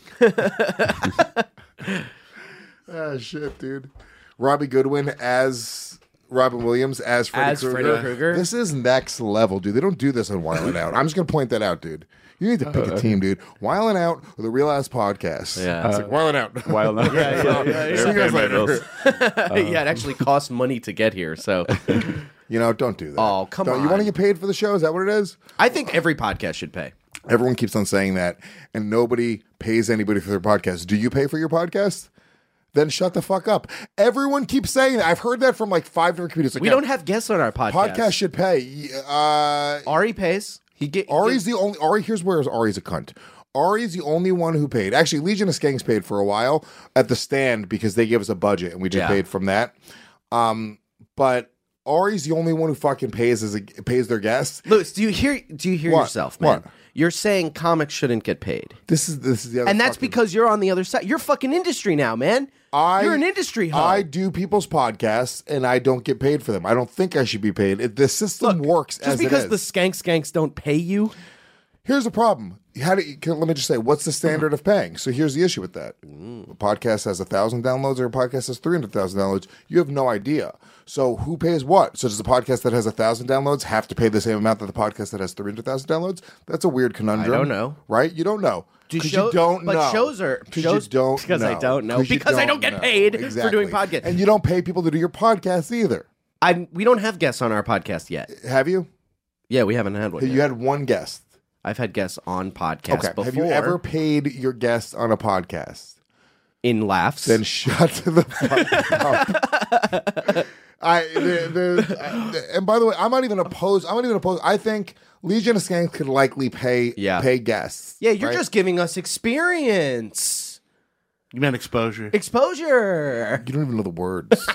Speaker 1: Ah, shit, dude. Robbie Goodwin as Robin Williams as Freddy Krueger.
Speaker 2: Freddy Krueger.
Speaker 1: This is next level, dude. They don't do this on Wild 'N Out. I'm just gonna point that out, dude. You need to pick a team, dude. Wild 'N Out or the Real Ass Podcast.
Speaker 2: Yeah.
Speaker 1: It's like Wild 'N Out.
Speaker 7: Wild now.
Speaker 1: See you guys later.
Speaker 2: Yeah, it actually costs money to get here. So
Speaker 1: You know, don't do that.
Speaker 2: Oh, come
Speaker 1: You
Speaker 2: on.
Speaker 1: want to get paid for the show? Is that what it is?
Speaker 2: I think every podcast should pay.
Speaker 1: Everyone keeps on saying that, and nobody pays anybody for their podcast. Do you pay for your podcast? Then shut the fuck up. Everyone keeps saying that. I've heard that from like 5 different comedians. Like,
Speaker 2: We don't have guests on our podcast.
Speaker 1: podcast should pay.
Speaker 2: Ari pays.
Speaker 1: Ari's the only. Ari, here's where Ari's a cunt. Ari's the only one who paid. Actually, Legion of Skanks paid for a while at the stand because they gave us a budget and we just paid from that. But Ari's the only one who fucking pays pays their guests.
Speaker 2: Louis, do you hear
Speaker 1: What?
Speaker 2: yourself, man?
Speaker 1: What?
Speaker 2: You're saying comics shouldn't get paid.
Speaker 1: This is the other
Speaker 2: And that's
Speaker 1: fucking-
Speaker 2: because you're on the other side. You're fucking industry now, man. You're an industry hub.
Speaker 1: I do people's podcasts and I don't get paid for them. I don't think I should be paid. The system works
Speaker 2: Just
Speaker 1: as
Speaker 2: because
Speaker 1: it
Speaker 2: the
Speaker 1: is.
Speaker 2: skanks don't pay you.
Speaker 1: Here's the problem. Let me just say, what's the standard of paying? So here's the issue with that. A podcast has 1,000 downloads or a podcast has 300,000 downloads. You have no idea. So who pays what? So does the podcast that has 1,000 downloads have to pay the same amount that the podcast that has 300,000 downloads? That's a weird conundrum.
Speaker 2: I don't know.
Speaker 1: Right? You don't know.
Speaker 2: Do
Speaker 1: 'Cause
Speaker 2: show-
Speaker 1: you don't
Speaker 2: but
Speaker 1: know.
Speaker 2: shows are-
Speaker 1: 'Cause
Speaker 2: shows-
Speaker 1: you don't
Speaker 2: because
Speaker 1: know.
Speaker 2: I don't know.
Speaker 1: 'Cause you
Speaker 2: Because I don't get
Speaker 1: know.
Speaker 2: paid for
Speaker 1: Exactly.
Speaker 2: doing podcasts.
Speaker 1: And you don't pay people to do your podcasts either.
Speaker 2: We don't have guests on our podcast yet.
Speaker 1: Have you?
Speaker 2: Yeah, we haven't had one
Speaker 1: You
Speaker 2: yet.
Speaker 1: had one guest.
Speaker 2: I've had guests on podcasts
Speaker 1: Okay.
Speaker 2: before.
Speaker 1: Have you ever paid your guests on a podcast?
Speaker 2: in laughs?
Speaker 1: Then shut the fuck up. And by the way, I'm not even opposed. I think Legion of Skanks could likely pay guests.
Speaker 2: Yeah, you're
Speaker 1: right?
Speaker 2: just giving us experience.
Speaker 6: You meant exposure.
Speaker 2: Exposure.
Speaker 1: You don't even know the words.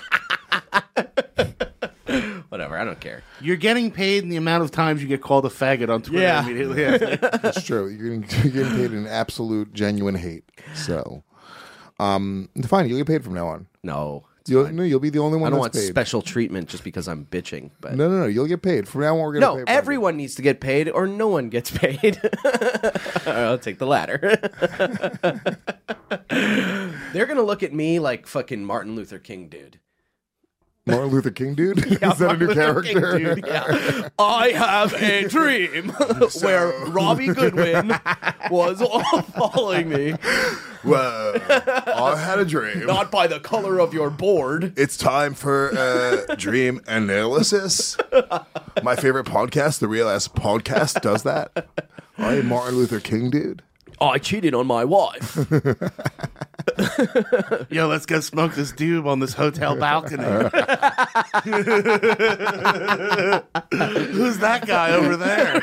Speaker 2: Whatever, I don't care.
Speaker 6: You're getting paid in the amount of times you get called a faggot on Twitter
Speaker 2: Yeah.
Speaker 6: immediately after.
Speaker 1: That's true. You're getting paid in absolute, genuine hate. So, Fine, you'll get paid from now on.
Speaker 2: No.
Speaker 1: You'll be the only one
Speaker 2: I don't
Speaker 1: that's
Speaker 2: want
Speaker 1: paid.
Speaker 2: special treatment just because I'm bitching. But
Speaker 1: No, you'll get paid. From now on, we're going to pay.
Speaker 2: no, everyone needs to get paid or no one gets paid. I'll take the latter. They're going to look at me like fucking Martin Luther King, dude.
Speaker 1: Martin Luther King, dude?
Speaker 2: Yeah,
Speaker 1: Is that
Speaker 2: Martin
Speaker 1: a new
Speaker 2: Luther King,
Speaker 1: character?
Speaker 2: dude, yeah. I have a dream where Robbie Goodwin was following me.
Speaker 1: Well, I had a dream.
Speaker 2: Not by the color of your board.
Speaker 1: It's time for dream analysis. My favorite podcast, the Real Ass Podcast, does that. I am Martin Luther King, dude.
Speaker 2: I cheated on my wife.
Speaker 6: Yo, let's go smoke this doob on this hotel balcony. Who's that guy over there?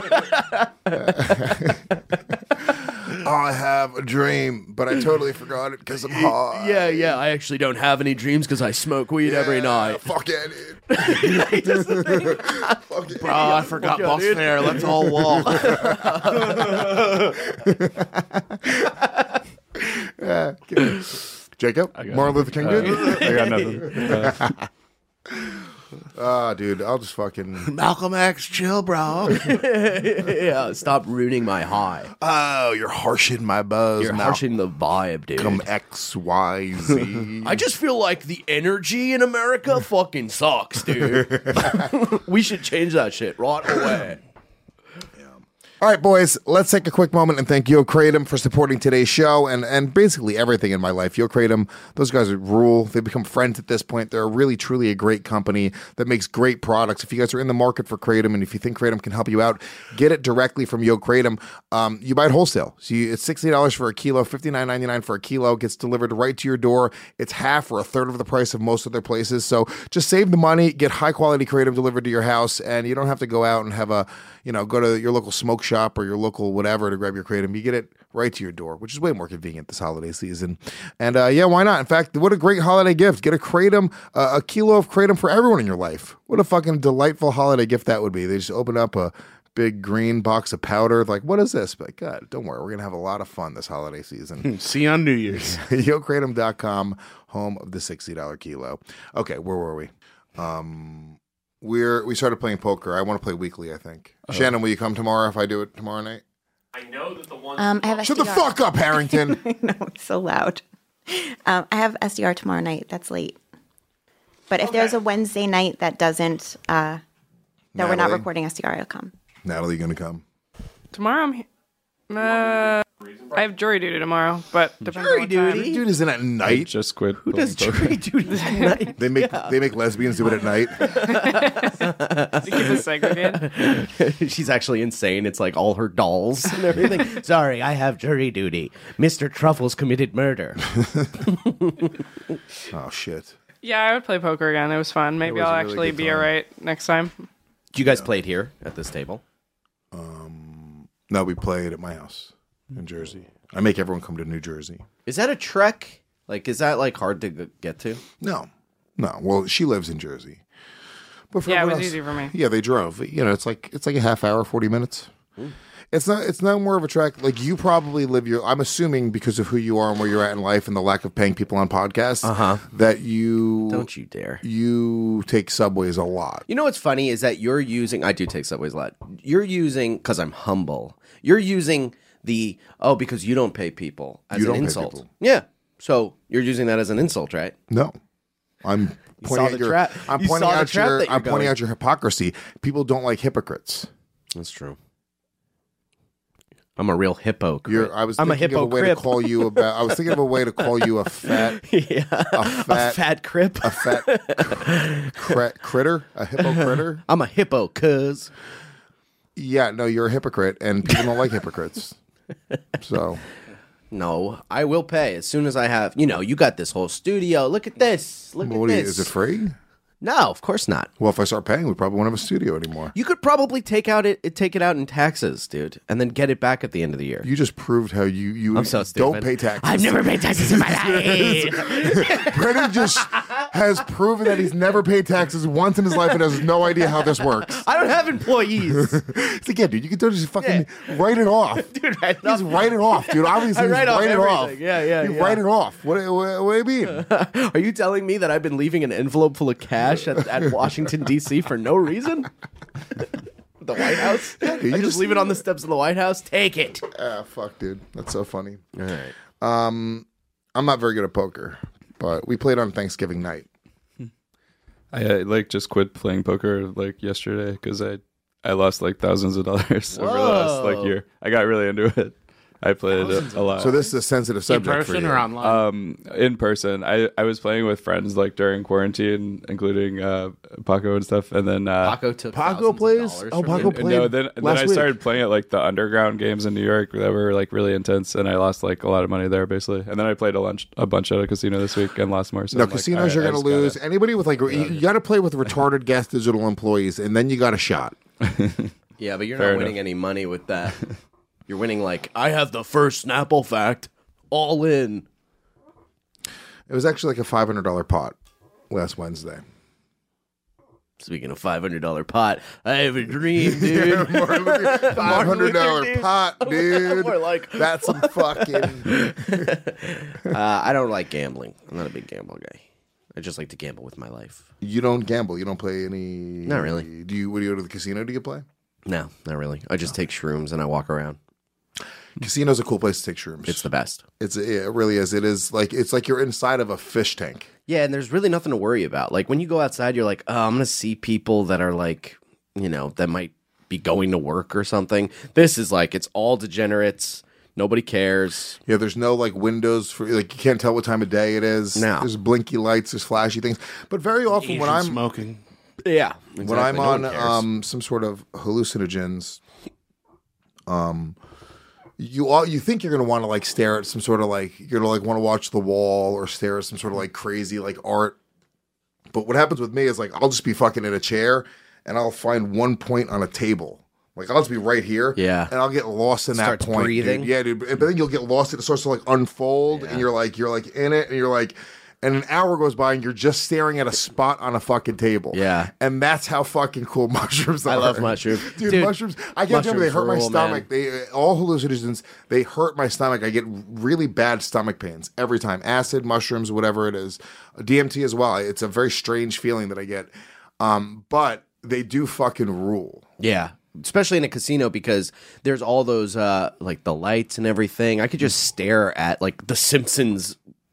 Speaker 1: I have a dream, but I totally forgot it because I'm high.
Speaker 2: Yeah. I actually don't have any dreams because I smoke weed every night.
Speaker 1: Fuck yeah, dude. Fuck yeah.
Speaker 6: Bro, I forgot Boss Fair. Let's all walk.
Speaker 1: Jacob? Martin Luther King, dude?
Speaker 7: I got nothing.
Speaker 1: Dude, I'll just fucking...
Speaker 6: Malcolm X, chill, bro.
Speaker 2: Yeah, stop ruining my high.
Speaker 1: Oh, you're harshing my buzz.
Speaker 2: You're
Speaker 1: now.
Speaker 2: harshing the vibe, dude.
Speaker 1: Come X, Y, Z.
Speaker 2: I just feel like the energy in America fucking sucks, dude. We should change that shit right away.
Speaker 1: All right, boys, let's take a quick moment and thank Yo Kratom for supporting today's show and basically everything in my life. Yo Kratom, those guys rule. They've become friends at this point. They're really, truly a great company that makes great products. If you guys are in the market for Kratom and if you think Kratom can help you out, get it directly from Yo Kratom. You buy it wholesale. So it's $60 for a kilo, $59.99 for a kilo. It gets delivered right to your door. It's half or a third of the price of most other places. So just save the money, get high-quality Kratom delivered to your house, and you don't have to go out and have go to your local smoke shop or your local whatever to grab your Kratom. You get it right to your door, which is way more convenient this holiday season. And why not? In fact, what a great holiday gift. Get a Kratom, a kilo of Kratom for everyone in your life. What a fucking delightful holiday gift that would be. They just open up a big green box of powder. Like, what is this? But God, don't worry. We're going to have a lot of fun this holiday season.
Speaker 6: See you on New Year's.
Speaker 1: YoKratom.com, home of the $60 kilo. Okay, where were we? We started playing poker. I want to play weekly, I think. Shannon, will you come tomorrow if I do it tomorrow night?
Speaker 8: I know that the one.
Speaker 9: I have
Speaker 1: Shut the
Speaker 9: SDR.
Speaker 1: fuck up, Harrington.
Speaker 9: No, it's so loud. I have SDR tomorrow night. That's late. But if there's a Wednesday night that doesn't, that we're not
Speaker 1: Natalie?
Speaker 9: recording SDR, I'll come.
Speaker 1: Natalie, you going to come?
Speaker 8: Tomorrow I have jury duty tomorrow, but depends on what time.
Speaker 1: Dude, isn't at
Speaker 7: I
Speaker 1: night?
Speaker 7: just quit.
Speaker 2: Who does jury duty at night?
Speaker 1: They make lesbians do it at night.
Speaker 8: To keep it segregated.
Speaker 2: She's actually insane. It's like all her dolls and everything. Sorry, I have jury duty. Mr. Truffles committed murder.
Speaker 1: Oh shit.
Speaker 8: Yeah, I would play poker again. It was fun. Maybe
Speaker 1: was
Speaker 8: I'll
Speaker 1: a really
Speaker 8: actually
Speaker 1: good
Speaker 8: be
Speaker 1: time.
Speaker 8: alright next time.
Speaker 2: You guys played here at this table?
Speaker 1: No, we played at my house in Jersey. I make everyone come to New Jersey.
Speaker 2: Is that a trek? Like, is that like hard to get to?
Speaker 1: No. Well, she lives in Jersey. But for
Speaker 8: Yeah, it
Speaker 1: everyone
Speaker 8: was
Speaker 1: else-
Speaker 8: easy for me.
Speaker 1: Yeah, they drove. It's like a half hour, 40 minutes. It's not more of a trek. Like you probably live I'm assuming because of who you are and where you're at in life and the lack of paying people on podcasts, that you
Speaker 2: Don't you dare.
Speaker 1: You take subways a lot.
Speaker 2: You know what's funny is that I do take subways a lot. You're using, because I'm humble, you're using because you don't pay people as
Speaker 1: You
Speaker 2: an
Speaker 1: don't pay
Speaker 2: insult.
Speaker 1: people.
Speaker 2: Yeah. So you're using that as an insult, right?
Speaker 1: No. I'm
Speaker 2: saw
Speaker 1: pointing
Speaker 2: the
Speaker 1: at your
Speaker 2: trap.
Speaker 1: I'm
Speaker 2: You
Speaker 1: pointing
Speaker 2: saw the
Speaker 1: out
Speaker 2: trap
Speaker 1: your
Speaker 2: that you're
Speaker 1: I'm pointing
Speaker 2: going.
Speaker 1: out your hypocrisy. People don't like hypocrites.
Speaker 2: That's true. I'm a real hippo.
Speaker 1: I was
Speaker 2: I'm a
Speaker 1: thinking of a way to
Speaker 2: hypocrite.
Speaker 1: call you I was thinking of a way to call you a fat
Speaker 2: a fat crip.
Speaker 1: a fat critter, a hippo critter.
Speaker 2: I'm a hippo, cuz.
Speaker 1: Yeah, no, you're a hypocrite, and people don't like hypocrites. So,
Speaker 2: No, I will pay as soon as I have. You got this whole studio. Look at this. Look at this.
Speaker 1: is it free?
Speaker 2: No, of course not.
Speaker 1: Well, if I start paying, we probably won't have a studio anymore.
Speaker 2: You could probably take it out in taxes, dude, and then get it back at the end of the year.
Speaker 1: You just proved how you
Speaker 2: I'm so stupid.
Speaker 1: don't pay taxes.
Speaker 2: I've never paid taxes in my life.
Speaker 1: Brennan just has proven that he's never paid taxes once in his life and has no idea how this works.
Speaker 2: I don't have employees.
Speaker 1: It's like, yeah, dude, you can just fucking write it off.
Speaker 2: Dude,
Speaker 1: Just write it off, dude. Obviously,
Speaker 2: I
Speaker 1: just
Speaker 2: write off
Speaker 1: write it off.
Speaker 2: everything. Yeah,
Speaker 1: You
Speaker 2: yeah.
Speaker 1: write it off. What do you mean?
Speaker 2: Are you telling me that I've been leaving an envelope full of cash at Washington, D.C. for no reason? The White House?
Speaker 1: dude,
Speaker 2: I
Speaker 1: you
Speaker 2: just leave it on the steps of the White House? Take it.
Speaker 1: Ah, fuck, dude. That's so funny.
Speaker 2: All right.
Speaker 1: I'm not very good at poker, but we played on Thanksgiving night.
Speaker 7: I like just quit playing poker like yesterday because I lost like thousands of dollars over the last like year. I got really into it. I played it a lot.
Speaker 1: So this is a sensitive
Speaker 6: In
Speaker 1: subject for
Speaker 6: person
Speaker 1: you.
Speaker 6: or online?
Speaker 7: In person. I was playing with friends like during quarantine, including Paco and stuff, and then
Speaker 2: Paco took
Speaker 1: Paco
Speaker 2: thousands of
Speaker 1: plays?
Speaker 2: dollars
Speaker 1: Oh,
Speaker 2: from
Speaker 1: Paco
Speaker 2: me.
Speaker 1: plays.
Speaker 7: no, then
Speaker 1: last
Speaker 7: I
Speaker 1: week.
Speaker 7: started playing at like the underground games in New York that were like really intense, and I lost like a lot of money there basically. And then I played a bunch at a casino this week and lost more. So
Speaker 1: No,
Speaker 7: I'm like,
Speaker 1: casinos
Speaker 7: all
Speaker 1: you're
Speaker 7: right,
Speaker 1: going to
Speaker 7: I
Speaker 1: lose.
Speaker 7: just
Speaker 1: Anybody with like, you got to play with retarded gas digital employees, and then you got a shot.
Speaker 2: Yeah, but you're
Speaker 7: Fair
Speaker 2: not winning
Speaker 7: enough.
Speaker 2: any money with that. You're winning like, I have the first Snapple fact. All in.
Speaker 1: It was actually like a $500 pot last Wednesday.
Speaker 2: Speaking of $500 pot, I have a dream, dude.
Speaker 1: $500 pot, dude.
Speaker 2: More like-
Speaker 1: That's some fucking.
Speaker 2: I don't like gambling. I'm not a big gamble guy. I just like to gamble with my life.
Speaker 1: You don't gamble. You don't play any.
Speaker 2: Not really.
Speaker 1: Do you? When you go to the casino, do you play?
Speaker 2: No, not really. I just take shrooms and I walk around.
Speaker 1: Casino's a cool place to take shrooms.
Speaker 2: It's the best.
Speaker 1: It really is. It is like it's like you're inside of a fish tank.
Speaker 2: Yeah, and there's really nothing to worry about. Like when you go outside, you're like, oh, I'm going to see people that are like, that might be going to work or something. This is like, it's all degenerates. Nobody cares.
Speaker 1: Yeah, there's no like windows for like you can't tell what time of day it is.
Speaker 2: No.
Speaker 1: There's blinky lights, there's flashy things. But very often
Speaker 6: Asian
Speaker 1: when I'm
Speaker 6: smoking.
Speaker 2: Yeah.
Speaker 1: when I'm on some sort of hallucinogens, you think you're gonna want to like stare at some sort of like you're gonna like want to watch the wall or stare at some sort of like crazy like art. But what happens with me is like I'll just be fucking in a chair and I'll find one point on a table. Like I'll just be right here,
Speaker 2: Yeah.
Speaker 1: and I'll get lost in
Speaker 2: Starts
Speaker 1: that point.
Speaker 2: breathing.
Speaker 1: Dude. Yeah, dude. But then you'll get lost. It starts to like unfold, and you're like in it, and you're like, and an hour goes by, and you're just staring at a spot on a fucking table.
Speaker 2: Yeah.
Speaker 1: and that's how fucking cool mushrooms are.
Speaker 2: I love mushrooms.
Speaker 1: dude. Mushrooms. I can't tell you, they hurt my
Speaker 2: mushrooms rule,
Speaker 1: stomach. They all hallucinogens. They hurt my stomach. I get really bad stomach pains every time. Acid, mushrooms, whatever it is, DMT as well. It's a very strange feeling that I get. But they do fucking rule.
Speaker 2: Yeah. Especially in a casino because there's all those like the lights and everything. I could just stare at like the Simpsons,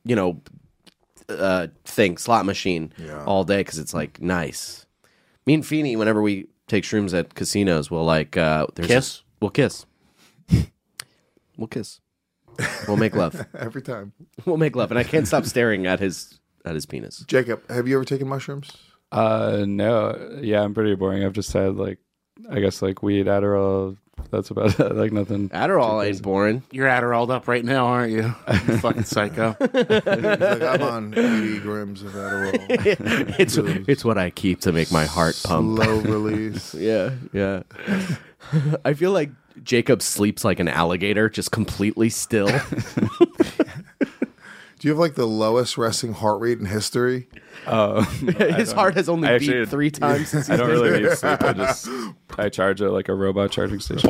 Speaker 2: slot machine all day because it's like nice. Me and Feeney, whenever we take shrooms at casinos, we'll like
Speaker 6: Kiss?
Speaker 2: We'll kiss. We'll kiss. We'll make love.
Speaker 1: Every time.
Speaker 2: We'll make love, and I can't stop staring at his penis.
Speaker 1: Jacob, have you ever taken mushrooms?
Speaker 7: No, yeah, I'm pretty boring. I've just had like, I guess like weed, Adderall. That's about it. Like nothing.
Speaker 2: Adderall ain't boring.
Speaker 6: You're Adderalled up right now, aren't you? You fucking psycho.
Speaker 1: He's like, I'm on 80 grams of Adderall.
Speaker 2: It's what I keep to make my heart pump.
Speaker 1: Slow release.
Speaker 2: Yeah. I feel like Jacob sleeps like an alligator, just completely still.
Speaker 1: Do you have like the lowest resting heart rate in history?
Speaker 2: His heart has only
Speaker 7: I
Speaker 2: beat
Speaker 7: actually-
Speaker 2: 3 times since
Speaker 7: I don't really need sleep. I charge it like a robot charging station.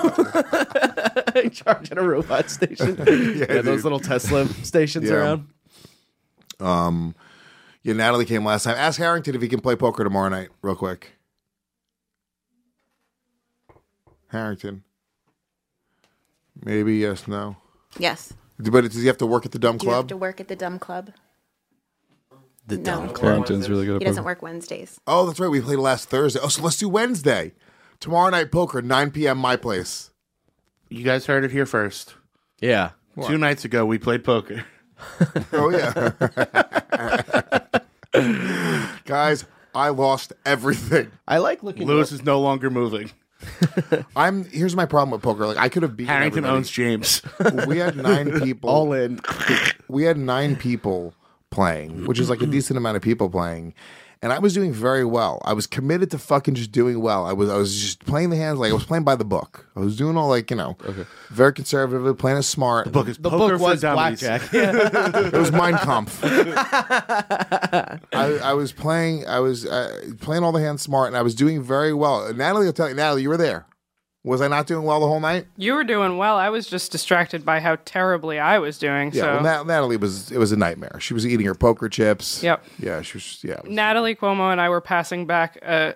Speaker 2: he charged at a robot station. Yeah, those little Tesla stations
Speaker 1: Yeah.
Speaker 2: around.
Speaker 1: Yeah, Natalie came last time. Ask Harrington if he can play poker tomorrow night, real quick. Harrington. Maybe yes, no.
Speaker 9: Yes.
Speaker 1: But does he have to work at the dumb
Speaker 9: Do you have
Speaker 1: club?
Speaker 9: to work at the dumb club?
Speaker 2: The
Speaker 9: No.
Speaker 2: dumb club.
Speaker 7: Harrington's really good
Speaker 9: He
Speaker 7: at
Speaker 9: doesn't
Speaker 7: poker.
Speaker 9: work Wednesdays.
Speaker 1: Oh, that's right. We played last Thursday. Oh, so let's do Wednesday. Tomorrow night poker, 9 p.m. my place.
Speaker 6: You guys heard it here first.
Speaker 2: Yeah.
Speaker 6: 2 nights ago, we played poker.
Speaker 1: Oh, yeah. Guys, I lost everything.
Speaker 2: I like looking
Speaker 6: Lewis is no longer moving.
Speaker 1: Here's my problem with poker. Like I could have beaten
Speaker 6: Harrington
Speaker 1: everybody.
Speaker 6: owns James.
Speaker 1: We had 9 people.
Speaker 2: all in.
Speaker 1: We had 9 people playing, which is like a decent amount of people playing. And I was doing very well. I was committed to fucking just doing well. I was just playing the hands like I was playing by the book. I was doing all like, very conservatively, playing it smart.
Speaker 6: The book is
Speaker 2: The
Speaker 6: poker
Speaker 2: book was
Speaker 6: for dummies.
Speaker 2: blackjack. Yeah.
Speaker 1: It was Mein Kampf. I was playing all the hands smart, and I was doing very well. Natalie, I'll tell you, Natalie, you were there. Was I not doing well the whole night?
Speaker 8: You were doing well. I was just distracted by how terribly I was doing.
Speaker 1: Yeah,
Speaker 8: so
Speaker 1: well, Natalie it was a nightmare. She was eating her poker chips.
Speaker 8: Yep.
Speaker 1: Yeah, she was. Yeah.
Speaker 8: Natalie Cuomo and I were passing back a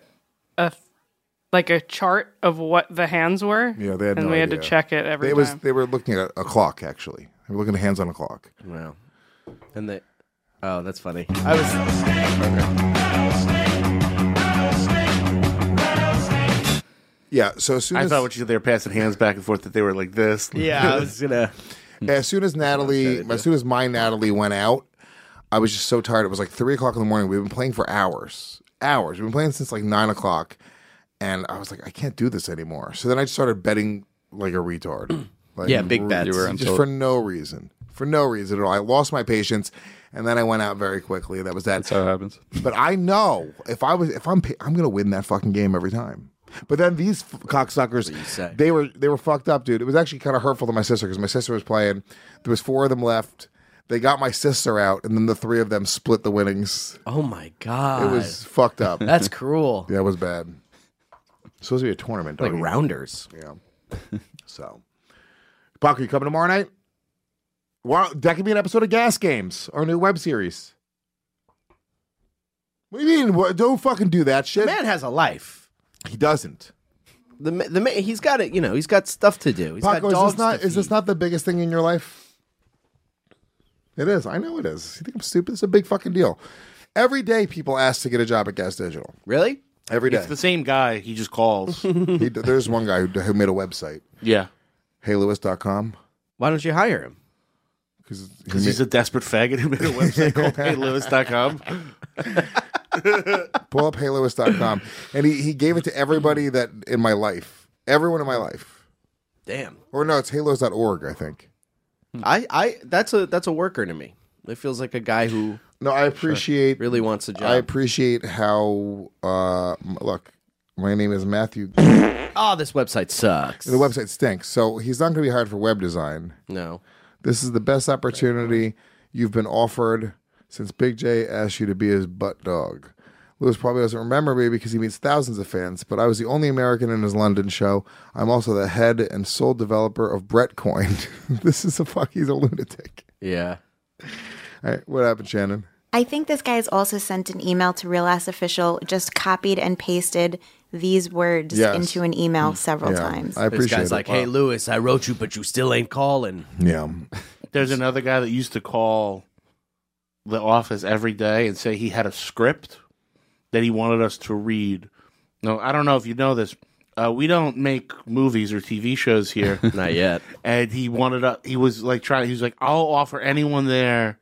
Speaker 8: chart of what the hands were.
Speaker 1: Yeah, they had
Speaker 8: and
Speaker 1: no
Speaker 8: we had to
Speaker 1: idea.
Speaker 8: check it every time.
Speaker 1: They were looking at a clock actually. They were looking at hands on a clock.
Speaker 2: Wow. And they. Oh, that's funny. I was.
Speaker 1: Yeah. So as soon
Speaker 6: I
Speaker 1: as
Speaker 6: thought when they were passing hands back and forth that they were like this.
Speaker 2: Yeah, I was gonna.
Speaker 1: as soon as my Natalie went out, I was just so tired. It was like 3:00 in the morning. We've been playing for hours. We've been playing since like 9:00, and I was like, I can't do this anymore. So then I just started betting like a retard. Like,
Speaker 2: Yeah, big bets.
Speaker 7: You were
Speaker 1: just
Speaker 7: until
Speaker 1: for no reason. For no reason at all. I lost my patience, and then I went out very quickly. That was that.
Speaker 7: that's how it happens.
Speaker 1: But I know I'm gonna win that fucking game every time. But then these cocksuckers,
Speaker 2: say.
Speaker 1: they were fucked up, dude. It was actually kind of hurtful to my sister because my sister was playing. There was 4 of them left. They got my sister out, and then the 3 of them split the winnings.
Speaker 2: Oh my god.
Speaker 1: It was fucked up.
Speaker 2: That's cruel.
Speaker 1: Yeah, it was bad. It's supposed to be a tournament,
Speaker 2: Like
Speaker 1: doggy.
Speaker 2: rounders.
Speaker 1: Yeah. So, Buck, are you coming tomorrow night? Well, that could be an episode of Gas Games, our new web series. What do you mean? What, don't fucking do that shit.
Speaker 2: The man has a life.
Speaker 1: He doesn't.
Speaker 2: The man, he's got it. He's got stuff to do. He's
Speaker 1: Paco,
Speaker 2: got dogs
Speaker 1: is this not the biggest thing in your life? It is. I know it is. You think I'm stupid? It's a big fucking deal. Every day people ask to get a job at Gas Digital.
Speaker 2: Really?
Speaker 1: Every day.
Speaker 6: It's the same guy. He just calls.
Speaker 1: There's one guy who made a website.
Speaker 6: Yeah.
Speaker 1: HeyLewis.com.
Speaker 2: Why don't you hire him?
Speaker 6: Because he's a desperate faggot who made a website called HeyLewis.com.
Speaker 1: Pull up HeyLewis.com. And he gave it to everybody that in my life. Everyone in my life.
Speaker 2: Damn.
Speaker 1: Or no, it's HeyLewis.org, I think.
Speaker 2: That's a worker to me. It feels like a guy who
Speaker 1: No, I appreciate
Speaker 2: really wants a job.
Speaker 1: I appreciate how look, my name is Matthew.
Speaker 2: Oh, this website sucks.
Speaker 1: The website stinks. So he's not going to be hired for web design.
Speaker 2: No.
Speaker 1: This is the best opportunity you've been offered since Big J asked you to be his butt dog. Lewis probably doesn't remember me because he meets thousands of fans, but I was the only American in his London show. I'm also the head and sole developer of Brettcoin. He's a lunatic.
Speaker 2: Yeah.
Speaker 1: All right, what happened, Shannon?
Speaker 9: I think this guy has also sent an email to Real Ass Official, just copied and pasted these words
Speaker 1: Yes.
Speaker 9: into an email several times.
Speaker 1: I
Speaker 2: This
Speaker 1: appreciate
Speaker 2: guy's
Speaker 1: it.
Speaker 2: like, hey, Lewis, I wrote you, but you still ain't calling.
Speaker 1: Yeah.
Speaker 6: There's another guy that used to call the office every day and say he had a script that he wanted us to read. No, I don't know if you know this. We don't make movies or TV shows here.
Speaker 2: Not yet.
Speaker 6: And he was like, I'll offer anyone there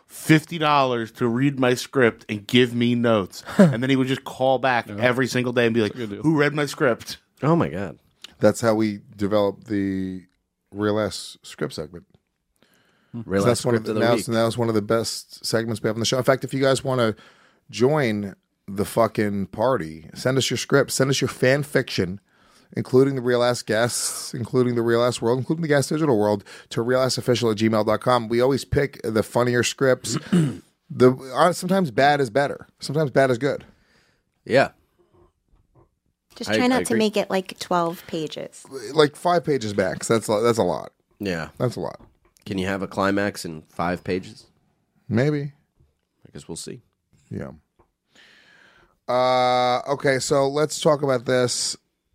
Speaker 6: $50 to read my script and give me notes. And then he would just call back every single day and be like, who read my script?
Speaker 2: Oh my god.
Speaker 1: That's how we developed the Real Ass script segment.
Speaker 2: Real
Speaker 1: That's
Speaker 2: Ass
Speaker 1: one of
Speaker 2: script
Speaker 1: the,
Speaker 2: of the
Speaker 1: now,
Speaker 2: week.
Speaker 1: that was one of the best segments we have on the show. In fact, if you guys want to join the fucking party, send us your script, send us your fan fiction, including the Real Ass guests, including the Real Ass world, including the Gas Digital world, to realassofficial@gmail.com. We always pick the funnier scripts. Sometimes bad is better. Sometimes bad is good.
Speaker 2: Yeah.
Speaker 9: Just
Speaker 2: I
Speaker 9: try not to
Speaker 2: agree.
Speaker 9: make it like 12 pages.
Speaker 1: Like 5 pages back. So that's a lot.
Speaker 2: Yeah.
Speaker 1: That's a lot.
Speaker 2: Can you have a climax in 5 pages?
Speaker 1: Maybe.
Speaker 2: I guess we'll see.
Speaker 1: Yeah. Okay, so let's talk about this.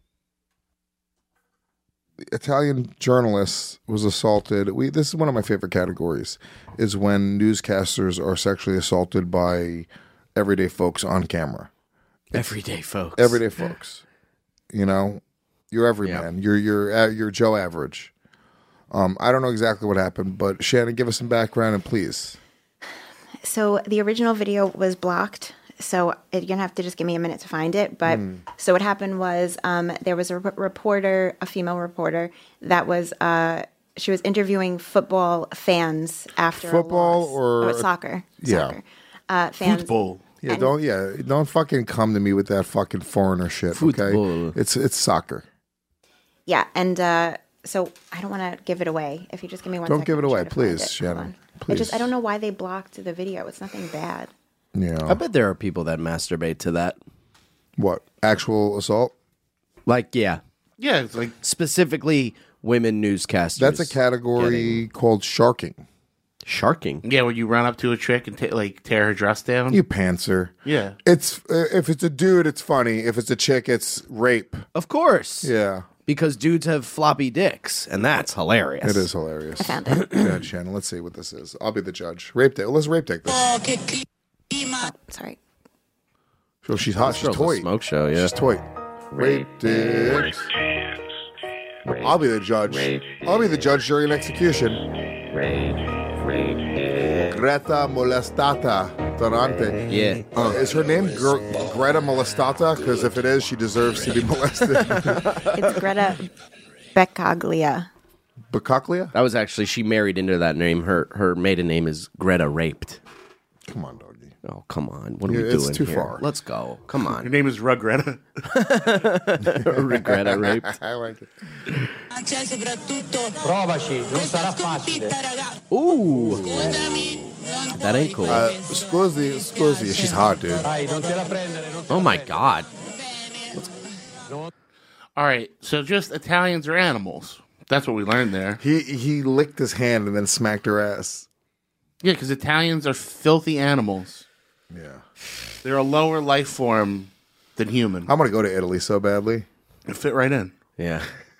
Speaker 1: The Italian journalist was assaulted. This is one of my favorite categories, is when newscasters are sexually assaulted by everyday folks on camera.
Speaker 2: Everyday folks.
Speaker 1: Everyday folks. You know, you're everyman. You're Joe Average. I don't know exactly what happened, but Shannon, give us some background and please.
Speaker 9: So the original video was blocked. So you're going to have to just give me a minute to find it. But so what happened was there was a reporter, a female reporter, that was, she was interviewing football fans after
Speaker 1: Football
Speaker 9: a loss.
Speaker 1: or-
Speaker 9: soccer.
Speaker 1: Yeah.
Speaker 9: Soccer. Fans.
Speaker 6: Football.
Speaker 1: Yeah, don't fucking come to me with that fucking foreigner shit.
Speaker 2: Football.
Speaker 1: Okay, it's soccer.
Speaker 9: Yeah, and so I don't want to give it away. If you just give me one
Speaker 1: Don't
Speaker 9: second,
Speaker 1: give it
Speaker 9: I'll try
Speaker 1: away,
Speaker 9: to find
Speaker 1: please,
Speaker 9: it.
Speaker 1: Shannon.
Speaker 9: Hold on.
Speaker 1: Please.
Speaker 9: I don't know why they blocked the video. It's nothing bad.
Speaker 1: Yeah.
Speaker 2: I bet there are people that masturbate to that.
Speaker 1: What? Actual assault?
Speaker 2: Like, yeah,
Speaker 6: Yeah, it's like
Speaker 2: specifically women newscasters.
Speaker 1: That's a category called sharking.
Speaker 2: Sharking.
Speaker 6: yeah, when you run up to a chick and tear her dress down.
Speaker 1: You pantser.
Speaker 6: Yeah.
Speaker 1: It's if it's a dude, it's funny. If it's a chick, it's rape.
Speaker 2: Of course.
Speaker 1: Yeah.
Speaker 2: Because dudes have floppy dicks, and that's hilarious.
Speaker 1: It is hilarious.
Speaker 9: I found it.
Speaker 1: Yeah, Shannon, let's see what this is. I'll be the judge. Rape dick. Let's rape dick this.
Speaker 9: Oh, sorry.
Speaker 1: So she's hot. She's
Speaker 2: Girl's a
Speaker 1: toy.
Speaker 2: smoke show, yeah.
Speaker 1: She's toy. Rape dick. I'll be the judge. I'll be the judge during execution. Greta Molestata Durante.
Speaker 2: Yeah.
Speaker 1: Is her name Greta Molestata? Because if it is, she deserves to be molested.
Speaker 9: It's Greta Beccaglia.
Speaker 1: Bacaclia?
Speaker 2: That was actually, she married into that name. Her maiden name is Greta Raped.
Speaker 1: Come on, doggy.
Speaker 2: Oh, come on. What are
Speaker 1: Yeah,
Speaker 2: we
Speaker 1: it's
Speaker 2: doing
Speaker 1: too
Speaker 2: here?
Speaker 1: far.
Speaker 2: Let's go. Come
Speaker 6: Your
Speaker 2: on.
Speaker 6: name is Rugretta.
Speaker 2: Greta Raped.
Speaker 1: I like it.
Speaker 2: Ooh. That ain't cool.
Speaker 1: Scusi. She's hot, dude.
Speaker 2: Oh, my God.
Speaker 6: All right, so just Italians are animals. That's what we learned there.
Speaker 1: He licked his hand and then smacked her ass.
Speaker 6: Yeah, because Italians are filthy animals.
Speaker 1: Yeah.
Speaker 6: They're a lower life form than human.
Speaker 1: I'm going to go to Italy so badly.
Speaker 6: They fit right in.
Speaker 2: Yeah.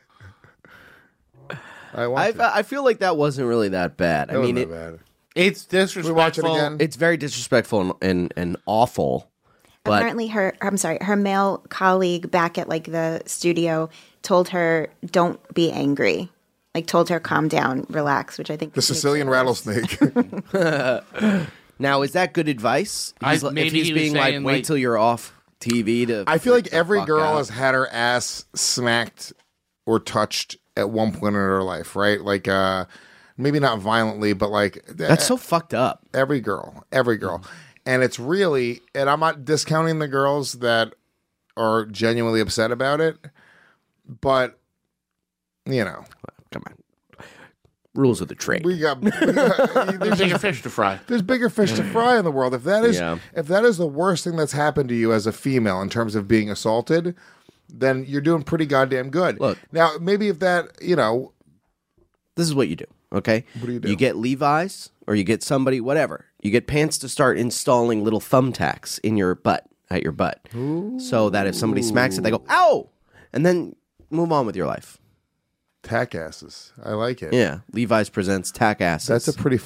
Speaker 1: I
Speaker 2: I feel like that wasn't really that bad. I mean,
Speaker 1: bad.
Speaker 6: It's
Speaker 1: We
Speaker 6: disrespectful.
Speaker 1: watch it again.
Speaker 2: it's very disrespectful and awful. But
Speaker 9: Apparently, her male colleague back at like the studio told her, "Don't be angry." Like told her, "Calm down, relax." Which I think
Speaker 1: The Sicilian rattlesnake.
Speaker 2: now, is that good advice?
Speaker 6: Maybe
Speaker 2: if he's
Speaker 6: he was
Speaker 2: being like,
Speaker 6: saying,
Speaker 2: wait
Speaker 6: like-
Speaker 2: till you're off TV to.
Speaker 1: I feel like
Speaker 2: freak the
Speaker 1: every
Speaker 2: fuck
Speaker 1: girl
Speaker 2: out.
Speaker 1: has had her ass smacked or touched at one point in her life, right? Like, maybe not violently, but like
Speaker 2: That's so fucked up.
Speaker 1: every girl. And it's really, and I'm not discounting the girls that are genuinely upset about it, but you know,
Speaker 2: Come on. Rules of the trade.
Speaker 1: we got
Speaker 6: There's bigger fish to fry.
Speaker 1: there's bigger fish to fry in the world. If that is
Speaker 2: Yeah.
Speaker 1: if that is the worst thing that's happened to you as a female in terms of being assaulted, then you're doing pretty goddamn good.
Speaker 2: Look.
Speaker 1: Now maybe if that, you know,
Speaker 2: This is what you do, okay?
Speaker 1: What do you do?
Speaker 2: You get Levi's or you get somebody, whatever. You get pants to start installing little thumbtacks in your butt, at your butt. So that if somebody smacks it, they go, ow! And then move on with your life.
Speaker 1: tack asses. I like it.
Speaker 2: Yeah. Levi's presents tack asses.
Speaker 1: That's a pretty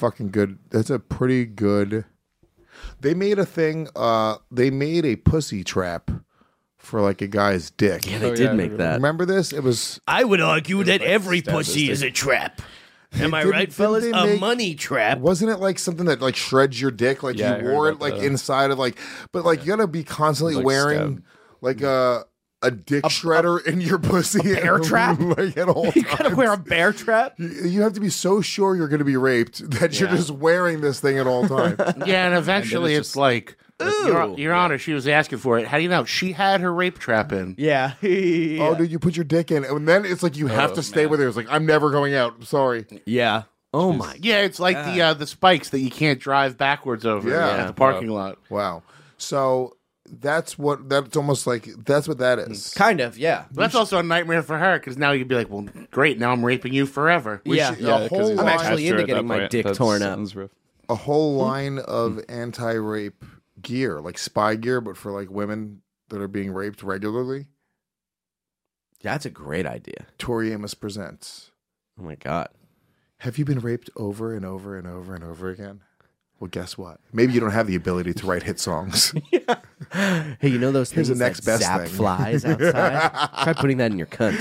Speaker 1: good. They made a thing, they made a pussy trap for like a guy's dick.
Speaker 2: Yeah, they did make that.
Speaker 1: Remember this? It was
Speaker 2: I would argue that every pussy is a trap. Am I
Speaker 1: Didn't-
Speaker 2: right, fellas?
Speaker 1: didn't they
Speaker 2: A
Speaker 1: make-
Speaker 2: money trap.
Speaker 1: wasn't it like something that like shreds your dick? Like
Speaker 7: Yeah, I
Speaker 1: you
Speaker 7: heard
Speaker 1: wore it
Speaker 7: about
Speaker 1: like
Speaker 7: that.
Speaker 1: inside of like, but like you gotta be constantly
Speaker 7: Like
Speaker 1: wearing
Speaker 7: stab.
Speaker 1: like a dick shredder in your pussy.
Speaker 2: bear trap?
Speaker 1: like at all
Speaker 2: You gotta
Speaker 1: times.
Speaker 2: wear a bear trap?
Speaker 1: You have to be so sure you're going to be raped that you're just wearing this thing at all times.
Speaker 6: Yeah, and eventually
Speaker 7: it's
Speaker 6: it's like,
Speaker 2: Ooh.
Speaker 6: Your Honor, she was asking for it. How do you know? She had her rape trap in.
Speaker 2: Yeah.
Speaker 1: Oh, dude, you put your dick in, and then it's like you have to stay with her. It's like I'm never going out. I'm sorry.
Speaker 2: Yeah. Oh my.
Speaker 6: Yeah, it's like the spikes that you can't drive backwards over
Speaker 1: Yeah.
Speaker 6: at the parking lot.
Speaker 1: Wow. So that's what that is.
Speaker 2: Kind of, yeah.
Speaker 6: But that's also a nightmare for her because now you'd be like, well, great, now I'm raping you forever.
Speaker 2: Yeah.
Speaker 1: should- a whole
Speaker 7: he's
Speaker 1: I'm
Speaker 7: attached
Speaker 2: actually
Speaker 7: to her
Speaker 2: into
Speaker 7: at
Speaker 2: getting
Speaker 7: that
Speaker 2: my
Speaker 7: point.
Speaker 2: dick
Speaker 7: That
Speaker 2: torn up.
Speaker 7: sounds rough.
Speaker 1: A whole line of anti-rape gear, like spy gear, but for like women that are being raped regularly.
Speaker 2: That's a great idea.
Speaker 1: Tori Amos presents.
Speaker 2: Oh my God.
Speaker 1: Have you been raped over and over and over and over again? Well, guess what? Maybe you don't have the ability to write hit songs.
Speaker 2: Hey, you know those
Speaker 1: Here's
Speaker 2: things
Speaker 1: the next
Speaker 2: that
Speaker 1: best
Speaker 2: zap
Speaker 1: thing.
Speaker 2: flies outside? Try putting that in your cunt.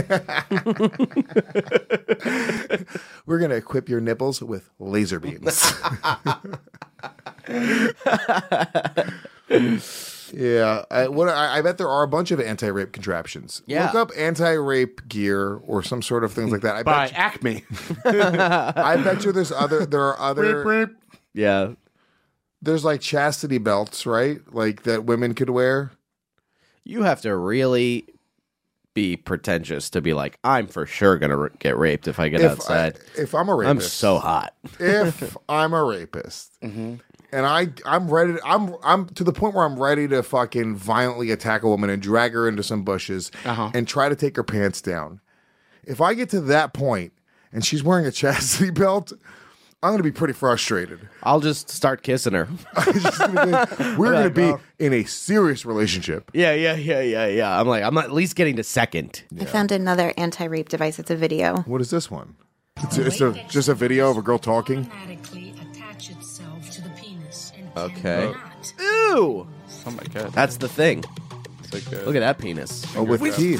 Speaker 1: We're going to equip your nipples with laser beams. Yeah, I bet there are a bunch of anti-rape contraptions.
Speaker 2: Yeah.
Speaker 1: Look up anti-rape gear or some sort of things like that.
Speaker 6: By Acme.
Speaker 1: I bet you there are other
Speaker 6: Rape.
Speaker 2: Yeah.
Speaker 1: there's like chastity belts, right? Like that women could wear.
Speaker 2: You have to really be pretentious to be like, I'm for sure gonna get raped if I get outside.
Speaker 1: If I'm a rapist,
Speaker 2: I'm so hot.
Speaker 1: If I'm a rapist, and I'm ready, I'm to the point where I'm ready to fucking violently attack a woman and drag her into some bushes and try to take her pants down. If I get to that point and she's wearing a chastity belt, I'm going to be pretty frustrated.
Speaker 2: I'll just start kissing her.
Speaker 1: We're going to be in a serious relationship.
Speaker 2: Yeah. I'm like, I'm at least getting to second.
Speaker 9: I found another anti-rape device. It's a video.
Speaker 1: What is this one? It's just a video of a girl talking.
Speaker 2: Okay. Ooh.
Speaker 7: Oh my god.
Speaker 2: That's the thing.
Speaker 7: It's like
Speaker 2: Look at that penis.
Speaker 1: Oh, with teeth.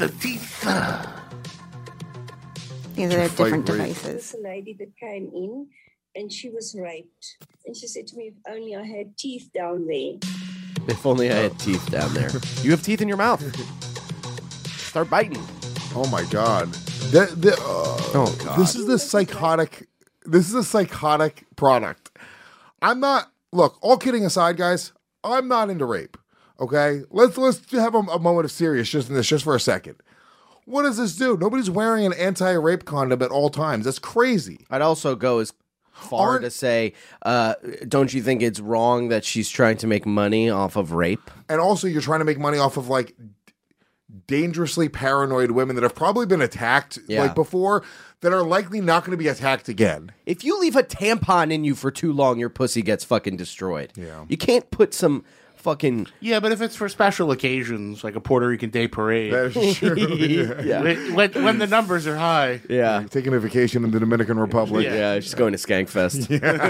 Speaker 9: These are
Speaker 1: Fight
Speaker 9: different
Speaker 1: rape.
Speaker 9: devices.
Speaker 10: A lady that came in and she was raped. And she said to me, if only I had teeth down there.
Speaker 2: If only I had teeth down there. You have teeth in your mouth. Start biting.
Speaker 1: Oh my god.
Speaker 2: Oh god.
Speaker 1: This is the psychotic. This is a psychotic product. I'm not. Look, all kidding aside, guys. I'm not into rape. Okay, let's have a moment of seriousness just for a second. What does this do? Nobody's wearing an anti-rape condom at all times. That's crazy.
Speaker 2: I'd also go as far to say, don't you think it's wrong that she's trying to make money off of rape?
Speaker 1: And also, you're trying to make money off of like dangerously paranoid women that have probably been attacked like before, that are likely not going to be attacked again.
Speaker 2: If you leave a tampon in you for too long, your pussy gets fucking destroyed.
Speaker 1: Yeah.
Speaker 2: You can't put some fucking...
Speaker 6: Yeah, but if it's for special occasions, like a Puerto Rican Day parade.
Speaker 1: That is true.
Speaker 2: Yeah.
Speaker 6: When the numbers are high.
Speaker 2: Yeah.
Speaker 1: Taking a vacation in the Dominican Republic.
Speaker 2: Yeah, just going to Skankfest.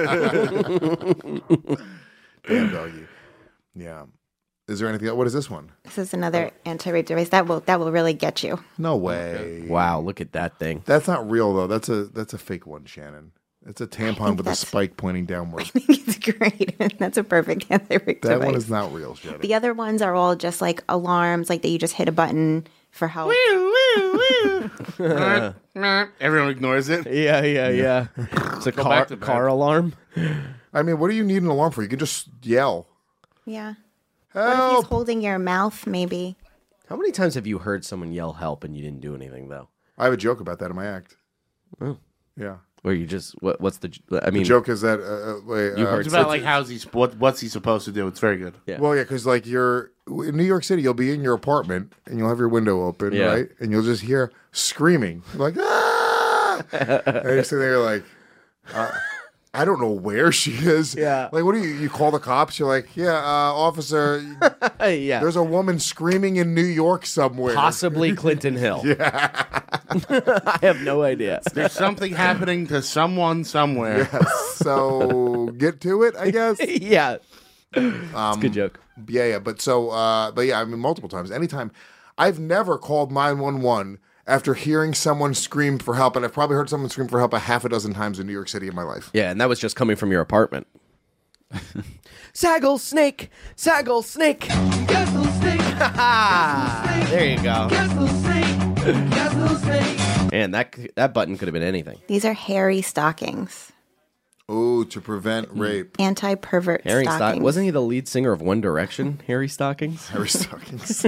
Speaker 1: Damn doggy. Yeah. Is there anything else? What is this one?
Speaker 9: This is another anti-rape device that will really get you.
Speaker 1: No way.
Speaker 2: Wow, look at that thing.
Speaker 1: That's not real though. That's a fake one, Shannon. It's a tampon with a
Speaker 9: that's-
Speaker 1: spike pointing downward.
Speaker 9: I think it's great. That's a perfect anti-rape
Speaker 1: That
Speaker 9: device.
Speaker 1: one is not real, Shannon.
Speaker 9: The other ones are all just like alarms, like that you just hit a button for help.
Speaker 6: Everyone ignores it.
Speaker 2: Yeah. It's a
Speaker 6: back to bed.
Speaker 2: car alarm.
Speaker 1: I mean, what do you need an alarm for? You can just yell.
Speaker 9: Yeah. What if
Speaker 1: Help!
Speaker 9: he's holding your mouth, maybe?
Speaker 2: How many times have you heard someone yell help and you didn't do anything, though?
Speaker 1: I have a joke about that in my act.
Speaker 2: Oh.
Speaker 1: Yeah.
Speaker 2: Or you just... what's the... I mean...
Speaker 1: The joke is that...
Speaker 2: You heard
Speaker 6: It's about like what's he supposed to do. It's very good.
Speaker 2: Yeah.
Speaker 1: Well, yeah, because like you're in New York City, you'll be in your apartment and you'll have your window open,
Speaker 2: Yeah.
Speaker 1: right? And you'll just hear screaming, you're like ah! And you're sitting there like, I don't know where she is.
Speaker 2: Yeah.
Speaker 1: Like, what do you call the cops? You're like, yeah, officer,
Speaker 2: yeah.
Speaker 1: there's a woman screaming in New York somewhere.
Speaker 2: Possibly Clinton Hill. Yeah. I have no idea.
Speaker 6: There's something happening to someone somewhere.
Speaker 1: Yes. So get to it, I guess.
Speaker 2: Yeah. It's a good joke.
Speaker 1: Yeah. But yeah, I mean, multiple times. Anytime. I've never called 911 after hearing someone scream for help, and I've probably heard someone scream for help a half a dozen times in New York City in my life.
Speaker 2: Yeah, and that was just coming from your apartment. Saggle snake! Saggle snake! There you go. And that button could have been anything.
Speaker 9: These are hairy stockings.
Speaker 1: Oh, to prevent rape.
Speaker 9: Anti-pervert
Speaker 2: Harry
Speaker 9: stockings.
Speaker 2: Wasn't he the lead singer of One Direction? Harry Stockings?
Speaker 1: Harry Stockings.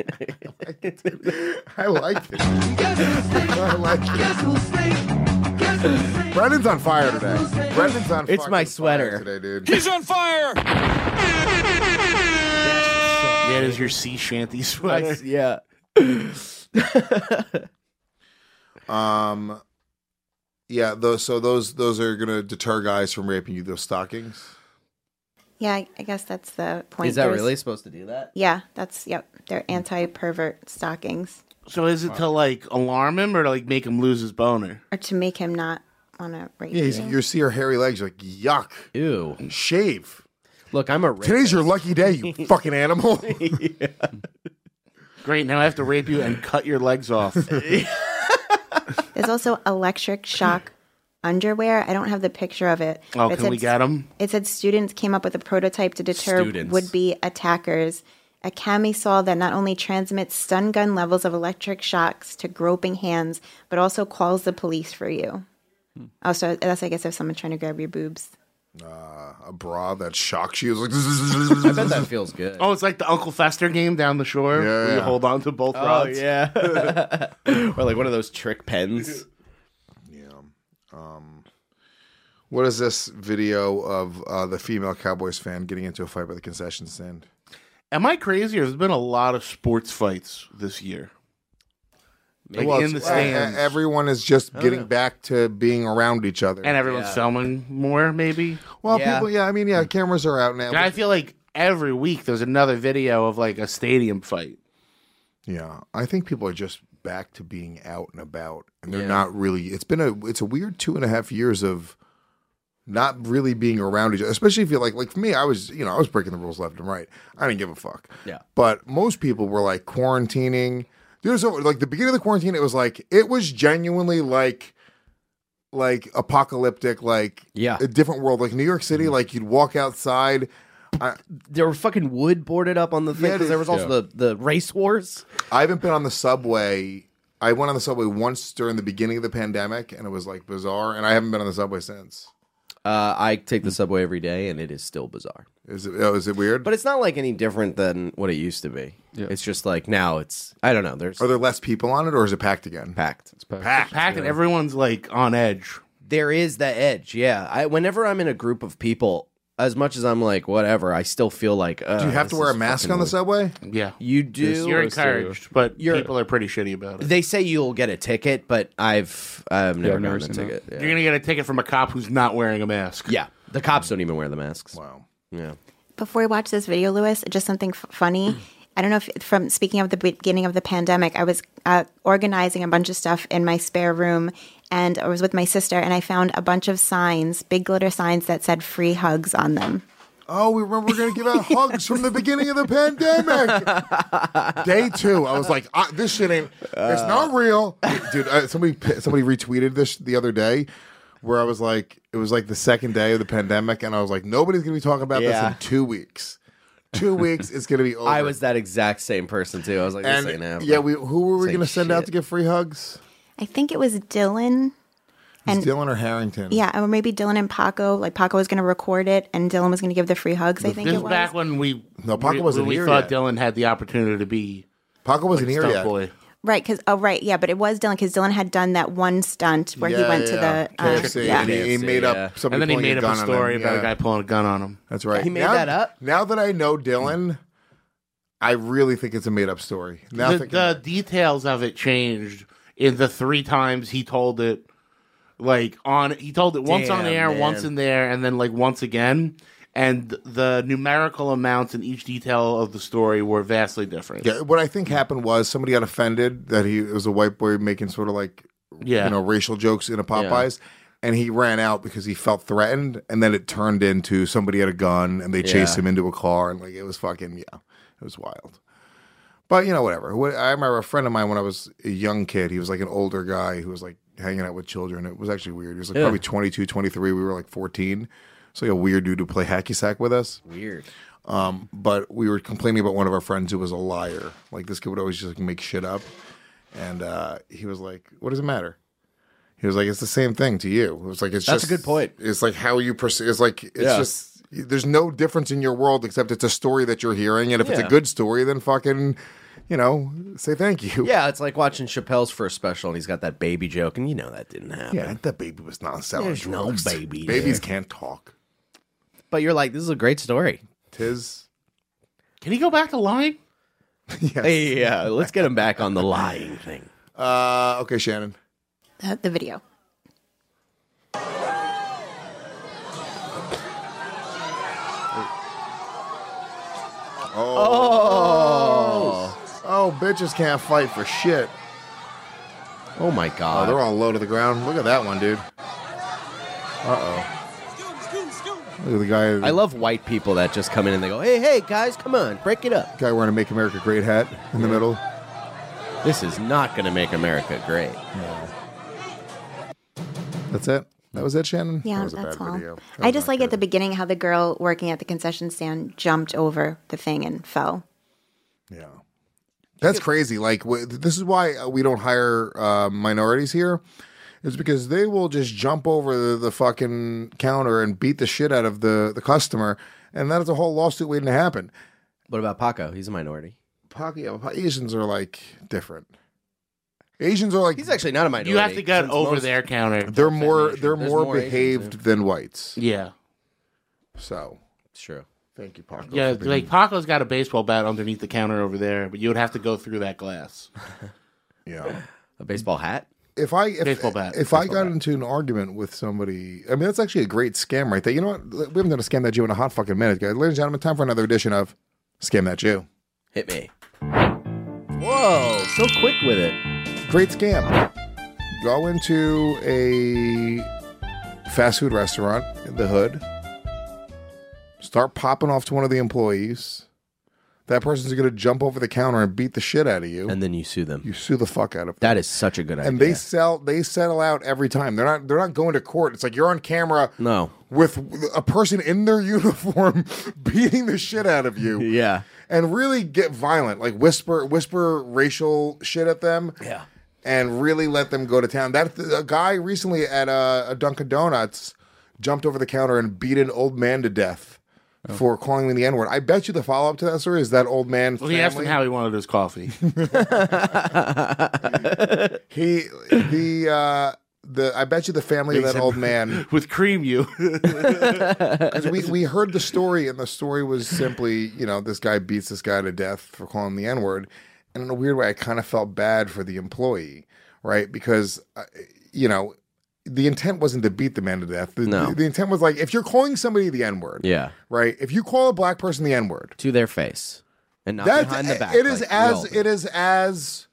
Speaker 1: I like it. I like it. Brendan's on fire today. Brendan's on
Speaker 2: It's my
Speaker 1: fucking
Speaker 2: sweater.
Speaker 1: fire today, dude.
Speaker 11: He's on fire!
Speaker 6: That is your sea shanty sweater.
Speaker 2: Yeah.
Speaker 1: Yeah, those are gonna deter guys from raping you, those stockings.
Speaker 9: Yeah, I guess that's the point.
Speaker 2: Is that
Speaker 9: There's-
Speaker 2: really supposed to do that?
Speaker 9: Yeah, they're anti-pervert stockings.
Speaker 6: So is it to like alarm him or to like make him lose his boner?
Speaker 9: Or to make him not want to rape
Speaker 1: Yeah,
Speaker 9: you.
Speaker 1: you see her hairy legs, you're like, yuck.
Speaker 2: Ew.
Speaker 1: Shave.
Speaker 2: Look, I'm a rapist.
Speaker 1: Today's your lucky day, you fucking animal.
Speaker 6: Great, now I have to rape you and cut your legs off.
Speaker 9: There's also electric shock underwear. I don't have the picture of it.
Speaker 6: Oh,
Speaker 9: but
Speaker 6: can we get them?
Speaker 9: It said students came up with a prototype to deter
Speaker 2: Students.
Speaker 9: would-be attackers. A camisole that not only transmits stun gun levels of electric shocks to groping hands, but also calls the police for you. Also, that's, I guess, if someone's trying to grab your boobs.
Speaker 1: A bra that shocks you. It's
Speaker 2: I bet
Speaker 1: like,
Speaker 2: that feels good.
Speaker 6: Oh, it's like the Uncle Fester game down the shore.
Speaker 1: Yeah,
Speaker 6: Where you
Speaker 1: yeah.
Speaker 6: hold on to both rods.
Speaker 2: yeah. Or like one of those trick pens.
Speaker 1: what is this video of the female Cowboys fan getting into a fight by the concession stand?
Speaker 6: Am I crazy, or there's been a lot of sports fights this year? Like
Speaker 1: Well,
Speaker 6: in the
Speaker 1: it's-
Speaker 6: stands.
Speaker 1: everyone is just getting back to being around each other.
Speaker 6: And everyone's filming more, maybe?
Speaker 1: well,
Speaker 2: Yeah.
Speaker 1: people, I mean, cameras are out now.
Speaker 6: And I feel like every week there's another video of like a stadium fight.
Speaker 1: Yeah, I think people are just back to being out and about, and they're
Speaker 2: Yeah.
Speaker 1: not really. It's a weird 2.5 years of not really being around each other. Especially if you're like for me, I was breaking the rules left and right. I didn't give a fuck.
Speaker 2: Yeah.
Speaker 1: But most people were like quarantining. Dude, so like the beginning of the quarantine, it was genuinely like apocalyptic, a different world. Like New York City, like you'd walk outside.
Speaker 2: There were fucking wood boarded up on the thing
Speaker 1: Yeah,
Speaker 2: because there was also the race wars.
Speaker 1: I haven't been on the subway. I went on the subway once during the beginning of the pandemic, and it was like bizarre. And I haven't been on the subway since.
Speaker 2: I take the subway every day, and it is still bizarre.
Speaker 1: Is it weird?
Speaker 2: But it's not like any different than what it used to be.
Speaker 7: Yeah.
Speaker 2: It's just like now it's, I don't know.
Speaker 1: Are there less people on it, or is it packed again?
Speaker 2: Packed.
Speaker 7: It's packed.
Speaker 6: Packed, and everyone's like on edge.
Speaker 2: There is that edge, yeah. Whenever I'm in a group of people, as much as I'm like, whatever, I still feel like,
Speaker 1: Do you have to wear a mask on the subway?
Speaker 6: Yeah.
Speaker 2: You do.
Speaker 6: You're
Speaker 7: supposed to.
Speaker 6: encouraged, but people are pretty shitty about it.
Speaker 2: They say you'll get a ticket, but I've never
Speaker 7: never
Speaker 2: gotten a
Speaker 7: seen
Speaker 2: ticket. Yeah.
Speaker 6: You're going to get a ticket from a cop who's not wearing a mask.
Speaker 2: Yeah. The cops don't even wear the masks.
Speaker 1: Wow.
Speaker 2: Yeah.
Speaker 9: Before we watch this video, Lewis, just something funny. I don't know if from speaking of the beginning of the pandemic, I was organizing a bunch of stuff in my spare room, and I was with my sister, and I found a bunch of signs, big glitter signs that said free hugs on them.
Speaker 1: Oh, we remember we're going to give out hugs from the beginning of the pandemic. Day 2, I was like, this shit ain't, it's not real. Dude, somebody retweeted this the other day where I was like, it was like the second day of the pandemic, and I was like, nobody's going to be talking about this in 2 weeks. 2 weeks, it's going to be over.
Speaker 2: I was that exact same person, too. I was like, this
Speaker 1: and
Speaker 2: ain't happening.
Speaker 1: yeah, who were we
Speaker 2: Same
Speaker 1: going to send out
Speaker 2: shit.
Speaker 1: to get free hugs?
Speaker 9: I think it was Dylan.
Speaker 1: Is Dylan or Harrington?
Speaker 9: Yeah, or maybe Dylan and Paco. Like Paco was going to record it, and Dylan was going to give the free hugs. I think
Speaker 6: This
Speaker 9: it
Speaker 6: is
Speaker 9: was
Speaker 6: back when
Speaker 1: Paco wasn't
Speaker 6: we
Speaker 1: here
Speaker 6: thought
Speaker 1: yet.
Speaker 6: Dylan had the opportunity to be
Speaker 1: Paco wasn't
Speaker 6: like
Speaker 1: here
Speaker 6: stunt
Speaker 1: yet.
Speaker 6: boy.
Speaker 9: right. Yeah, but it was Dylan because Dylan had done that one stunt where he went to the
Speaker 1: KFC,
Speaker 9: yeah.
Speaker 1: and he made up
Speaker 2: yeah.
Speaker 1: somebody
Speaker 6: And then he
Speaker 1: pulling
Speaker 6: made
Speaker 1: a
Speaker 6: up
Speaker 1: gun
Speaker 6: a
Speaker 1: on
Speaker 6: story
Speaker 1: him.
Speaker 6: about
Speaker 1: Yeah.
Speaker 6: a guy pulling a gun on him.
Speaker 1: That's right.
Speaker 2: He made
Speaker 1: Now-
Speaker 2: that up?
Speaker 1: Now that I know Dylan, I really think it's a made up story. Now
Speaker 6: The details of it changed in the 3 times he told it. He told it once on
Speaker 2: Damn,
Speaker 6: air,
Speaker 2: man.
Speaker 6: once in there, and then like once again. And the numerical amounts in each detail of the story were vastly different.
Speaker 1: yeah, what I think happened was somebody got offended that it was a white boy making sort of like racial jokes in a Popeyes. And he ran out because he felt threatened, and then it turned into somebody had a gun and they chased him into a car, and like it was fucking it was wild. But whatever. I remember a friend of mine when I was a young kid. He was like an older guy who was like hanging out with children. It was actually weird. He was like probably 22, 23. We were like 14. It's like a weird dude to play hacky sack with us.
Speaker 2: Weird.
Speaker 1: But we were complaining about one of our friends who was a liar. Like this kid would always just like, make shit up, and he was like, "What does it matter?" He was like, "It's the same thing to you." It was like,
Speaker 2: That's a good point.
Speaker 1: It's like how you perceive. It's like just there's no difference in your world except it's a story that you're hearing, and if it's a good story, then fucking, say thank you.
Speaker 2: Yeah, it's like watching Chappelle's first special, and he's got that baby joke, and that didn't happen.
Speaker 1: Yeah, that baby was not selling
Speaker 2: There's no
Speaker 1: drugs.
Speaker 2: baby
Speaker 1: Babies
Speaker 2: there.
Speaker 1: can't talk.
Speaker 2: But you're like, this is a great story.
Speaker 1: Tis.
Speaker 6: Can he go back to lying?
Speaker 1: Yes.
Speaker 2: Yeah, let's get him back on the lying thing.
Speaker 1: Okay, Shannon.
Speaker 9: The video.
Speaker 1: Oh, bitches can't fight for shit.
Speaker 2: Oh my
Speaker 1: Oh,
Speaker 2: god.
Speaker 1: they're all low to the ground. Look at that one, dude. Look at the guy.
Speaker 2: I love white people that just come in and they go, hey, guys, come on, break it up.
Speaker 1: Guy wearing a "Make America Great" hat in the middle.
Speaker 2: This is not going to make America great.
Speaker 1: That's it. That was it, Shannon.
Speaker 9: Yeah,
Speaker 1: that was a
Speaker 9: that's
Speaker 1: bad
Speaker 9: all.
Speaker 1: video. That
Speaker 9: I
Speaker 1: was
Speaker 9: just
Speaker 1: not
Speaker 9: like at
Speaker 1: good.
Speaker 9: the beginning how the girl working at the concession stand jumped over the thing and fell.
Speaker 1: Yeah, that's crazy. Like this is why we don't hire minorities here. is because they will just jump over the fucking counter and beat the shit out of the customer, and that is a whole lawsuit waiting to happen.
Speaker 2: What about Paco? He's a minority.
Speaker 1: Asians are like different. Asians are like
Speaker 2: He's actually not a minority.
Speaker 6: You have to get
Speaker 2: since
Speaker 6: over
Speaker 2: most-
Speaker 6: their counter.
Speaker 1: they're more
Speaker 2: There's more
Speaker 1: behaved
Speaker 2: Asians,
Speaker 1: than whites.
Speaker 6: Yeah.
Speaker 1: So
Speaker 2: It's true.
Speaker 1: thank you, Paco.
Speaker 6: Yeah,
Speaker 1: for being-
Speaker 6: like Paco's got a baseball bat underneath the counter over there, but you would have to go through that glass.
Speaker 1: yeah.
Speaker 2: A baseball hat?
Speaker 1: If
Speaker 6: Baseball bat.
Speaker 1: if I got into an argument with somebody, I mean that's actually a great scam right there. You know what? We haven't done a Scam That Jew in a hot fucking minute, guys. Ladies and gentlemen, time for another edition of Scam That Jew.
Speaker 2: Hit me. Whoa, so quick with it.
Speaker 1: Great scam. Go into a fast food restaurant in the hood. Start popping off to one of the employees. That person's going to jump over the counter and beat the shit out of you.
Speaker 2: And then you sue them.
Speaker 1: You sue the fuck out of them.
Speaker 2: That is such a good idea.
Speaker 1: And they settle out every time. They're not going to court. It's like you're on camera
Speaker 2: No.
Speaker 1: with a person in their uniform beating the shit out of you.
Speaker 2: Yeah.
Speaker 1: And really get violent, like whisper racial shit at them.
Speaker 2: Yeah.
Speaker 1: And really let them go to town. That a guy recently at a Dunkin' Donuts jumped over the counter and beat an old man to death for calling me the N-word. I bet you the follow-up to that story is that old man.
Speaker 6: Well, he asked him how he wanted his coffee.
Speaker 1: I bet you the family of that old man
Speaker 6: With cream, you.
Speaker 1: 'cause we heard the story, and the story was simply, this guy beats this guy to death for calling him the N-word. And in a weird way, I kind of felt bad for the employee, right? Because, the intent wasn't to beat the man to death.
Speaker 2: No.
Speaker 1: The intent was like, if you're calling somebody the N-word,
Speaker 2: Yeah.
Speaker 1: right? If you call a black person the N-word,
Speaker 2: To their face. And not
Speaker 1: that's
Speaker 2: behind the back.
Speaker 1: it is
Speaker 2: like we all
Speaker 1: as
Speaker 2: do.
Speaker 1: it is as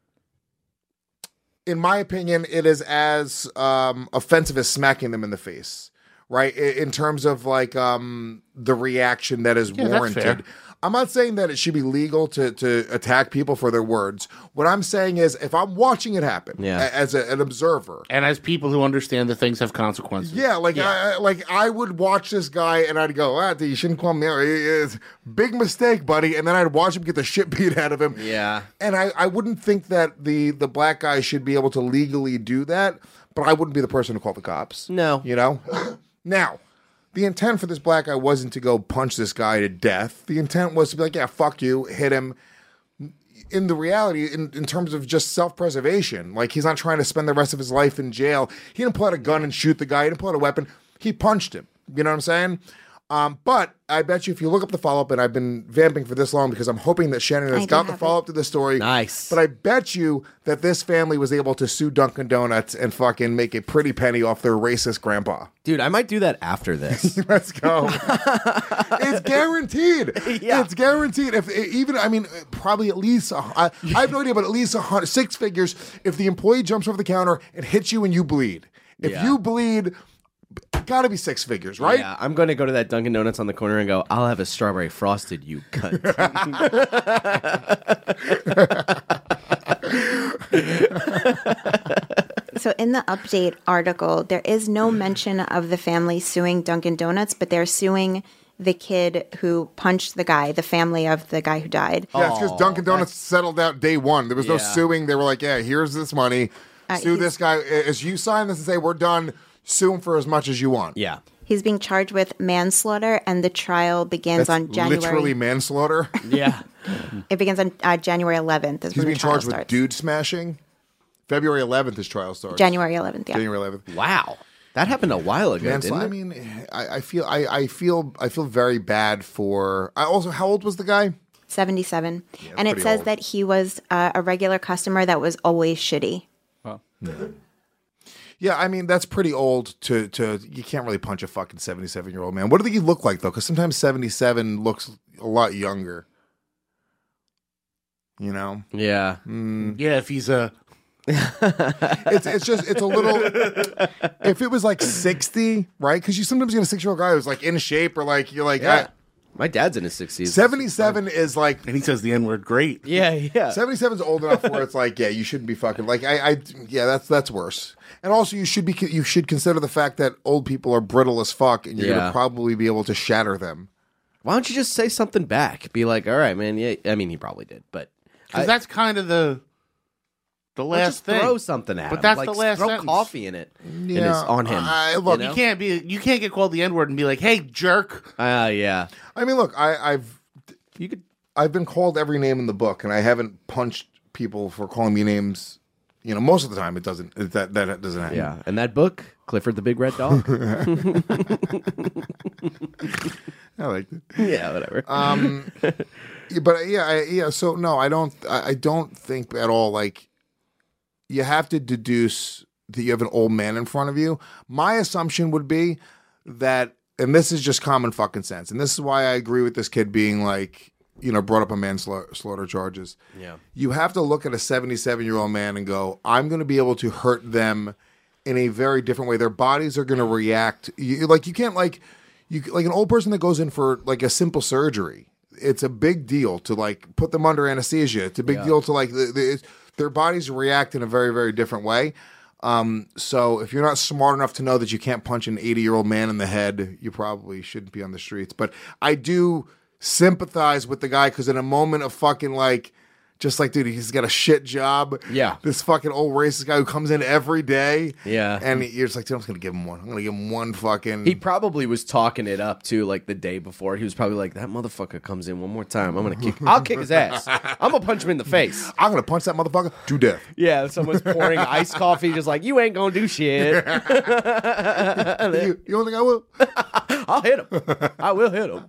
Speaker 1: in my opinion, it is as offensive as smacking them in the face, right? In terms of like the reaction that is
Speaker 6: that's
Speaker 1: warranted.
Speaker 6: fair.
Speaker 1: I'm not saying that it should be legal to attack people for their words. What I'm saying is, if I'm watching it happen as an observer,
Speaker 6: And as people who understand that things have consequences.
Speaker 1: I would watch this guy and I'd go, you shouldn't call me. It's big mistake, buddy. And then I'd watch him get the shit beat out of him.
Speaker 2: Yeah.
Speaker 1: And I wouldn't think that the black guy should be able to legally do that, but I wouldn't be the person to call the cops.
Speaker 2: No.
Speaker 1: Now, the intent for this black guy wasn't to go punch this guy to death. The intent was to be like, yeah, fuck you, hit him. In the reality, in terms of just self-preservation, like he's not trying to spend the rest of his life in jail. He didn't pull out a gun and shoot the guy. He didn't pull out a weapon. He punched him. You know what I'm saying? But I bet you if you look up the follow-up, and I've been vamping for this long because I'm hoping that Shannon has got the follow-up to this story.
Speaker 2: Nice.
Speaker 1: But I bet you that this family was able to sue Dunkin' Donuts and fucking make a pretty penny off their racist grandpa.
Speaker 2: Dude, I might do that after this.
Speaker 1: Let's go. It's guaranteed.
Speaker 2: Yeah.
Speaker 1: It's guaranteed. Probably at least, I have no idea, but at least 6 figures if the employee jumps over the counter and hits you and you bleed. If
Speaker 2: Yeah.
Speaker 1: you bleed, gotta be 6 figures, right?
Speaker 2: Yeah, I'm going to go to that Dunkin' Donuts on the corner and go, I'll have a strawberry frosted, you cunt.
Speaker 9: So in the update article, there is no mention of the family suing Dunkin' Donuts, but they're suing the kid who punched the guy, the family of the guy who died.
Speaker 1: Yeah, it's because Dunkin' Donuts settled out day one. There was no
Speaker 2: Yeah.
Speaker 1: suing. They were like, yeah, here's this money. Sue this guy. As you sign this and say, we're done, sue him for as much as you want.
Speaker 2: Yeah.
Speaker 9: He's being charged with manslaughter, and the trial begins on January.
Speaker 1: Literally manslaughter.
Speaker 2: Yeah.
Speaker 9: It begins on January 11th. Is
Speaker 1: He's
Speaker 9: when
Speaker 1: being
Speaker 9: the trial
Speaker 1: charged with
Speaker 9: starts.
Speaker 1: dude smashing. February 11th, his trial starts.
Speaker 9: January 11th. Yeah.
Speaker 1: January 11th.
Speaker 2: Wow. That happened a while ago, didn't it?
Speaker 1: I mean, I feel very bad for. How old was the guy?
Speaker 9: 77. And it
Speaker 1: pretty
Speaker 9: says
Speaker 1: old.
Speaker 9: that he was a regular customer that was always shitty.
Speaker 1: Yeah, I mean that's pretty old. To you can't really punch a fucking 77-year-old man. What do you look like though? Because sometimes 77 looks a lot younger. You know.
Speaker 2: Yeah.
Speaker 6: Yeah, if he's a.
Speaker 1: It's a little. If it was like 60, right? Because you sometimes get a 6-year-old guy who's like in shape or like you're like.
Speaker 2: Yeah. My dad's in his 60s.
Speaker 1: 77 is like.
Speaker 6: And he says the N-word great.
Speaker 2: Yeah.
Speaker 1: 77 is old enough where it's like, yeah, you shouldn't be fucking like that's worse. And also, you should consider the fact that old people are brittle as fuck, and you're gonna probably be able to shatter them.
Speaker 2: Why don't you just say something back? Be like, all right, man. Yeah. I mean, he probably did, but
Speaker 6: Because that's kind of the The
Speaker 2: Well,
Speaker 6: last
Speaker 2: just
Speaker 6: thing.
Speaker 2: throw something at
Speaker 6: But
Speaker 2: him.
Speaker 6: that's
Speaker 2: like,
Speaker 6: the last
Speaker 2: throw
Speaker 6: sentence.
Speaker 2: coffee in it.
Speaker 1: Yeah,
Speaker 2: and it's on him.
Speaker 1: look,
Speaker 6: You can't get called the N-word and be like, "Hey, jerk."
Speaker 2: Yeah.
Speaker 1: I mean, look, I've been called every name in the book, and I haven't punched people for calling me names. You know, most of the time it doesn't. That doesn't happen.
Speaker 2: Yeah, and that book, Clifford the Big Red Dog.
Speaker 1: I liked it.
Speaker 2: Yeah, whatever.
Speaker 1: But yeah. So no, I don't think at all. Like, you have to deduce that you have an old man in front of you. My assumption would be that, and this is just common fucking sense, and this is why I agree with this kid being like, you know, brought up on manslaughter charges.
Speaker 2: Yeah.
Speaker 1: You have to look at a 77-year-old man and go, I'm going to be able to hurt them in a very different way. Their bodies are going to react. You can't like an old person that goes in for like a simple surgery. It's a big deal to like put them under anesthesia. It's a big deal to like their bodies react in a very, very different way. So if you're not smart enough to know that you can't punch an 80-year-old man in the head, you probably shouldn't be on the streets. But I do sympathize with the guy, because in a moment of fucking like, just like, dude, he's got a shit job.
Speaker 2: Yeah.
Speaker 1: This fucking old racist guy who comes in every day.
Speaker 2: Yeah.
Speaker 1: And you're just like, dude, I'm just going to give him one. I'm going to give him one fucking.
Speaker 2: He probably was talking it up too, like the day before. He was probably like, "That motherfucker comes in one more time, I'll kick his ass. I'm gonna punch him in the face.
Speaker 1: I'm going to punch that motherfucker to death."
Speaker 2: Yeah, someone's pouring iced coffee, just like, "You ain't gonna do shit."
Speaker 1: You don't think I will?
Speaker 2: I'll hit him. I will hit him.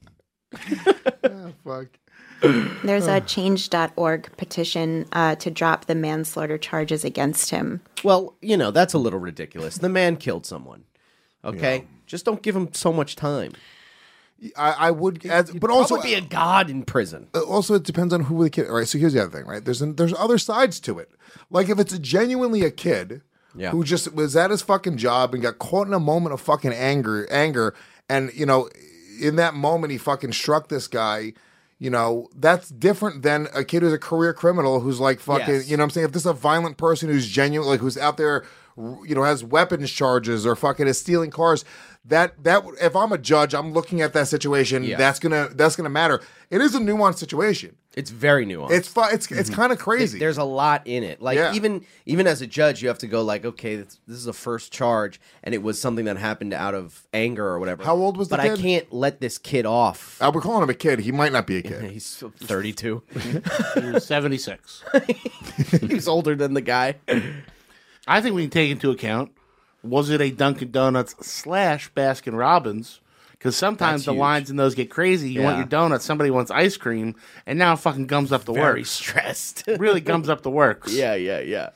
Speaker 1: Fuck.
Speaker 9: There's a change.org petition to drop the manslaughter charges against him.
Speaker 2: Well, you know, that's a little ridiculous. The man killed someone. Okay? Just don't give him so much time.
Speaker 1: I would, but
Speaker 2: Also
Speaker 1: also
Speaker 2: be a god in prison.
Speaker 1: Also, it depends on who the kid. All right, so here's the other thing, right? There's other sides to it. Like, if it's genuinely a kid who just was at his fucking job and got caught in a moment of fucking anger, and you know, in that moment he fucking struck this guy. You know, that's different than a kid who's a career criminal who's like fucking.
Speaker 2: Yes.
Speaker 1: You know what I'm saying? If this is a violent person who's genuine, like who's out there, you know, has weapons charges or fucking is stealing cars. That if I'm a judge, I'm looking at that situation.
Speaker 2: Yeah.
Speaker 1: That's gonna matter. It is a nuanced situation.
Speaker 2: It's very nuanced.
Speaker 1: It's kind of crazy.
Speaker 2: There's a lot in it. Like even as a judge, you have to go like, okay, this is a first charge, and it was something that happened out of anger or whatever.
Speaker 1: How old was the
Speaker 2: kid? But I can't let this kid off.
Speaker 1: We're calling him a kid. He might not be a kid.
Speaker 2: He's 32.
Speaker 6: He was 76.
Speaker 2: He's older than the guy.
Speaker 6: I think we can take into account, was it a Dunkin' Donuts / Baskin Robbins? Because sometimes
Speaker 2: That's
Speaker 6: the
Speaker 2: huge.
Speaker 6: lines in those get crazy. You want your donuts, somebody wants ice cream, and now it fucking gums up the
Speaker 2: Very
Speaker 6: works.
Speaker 2: stressed.
Speaker 6: Really gums up the works.
Speaker 2: Yeah.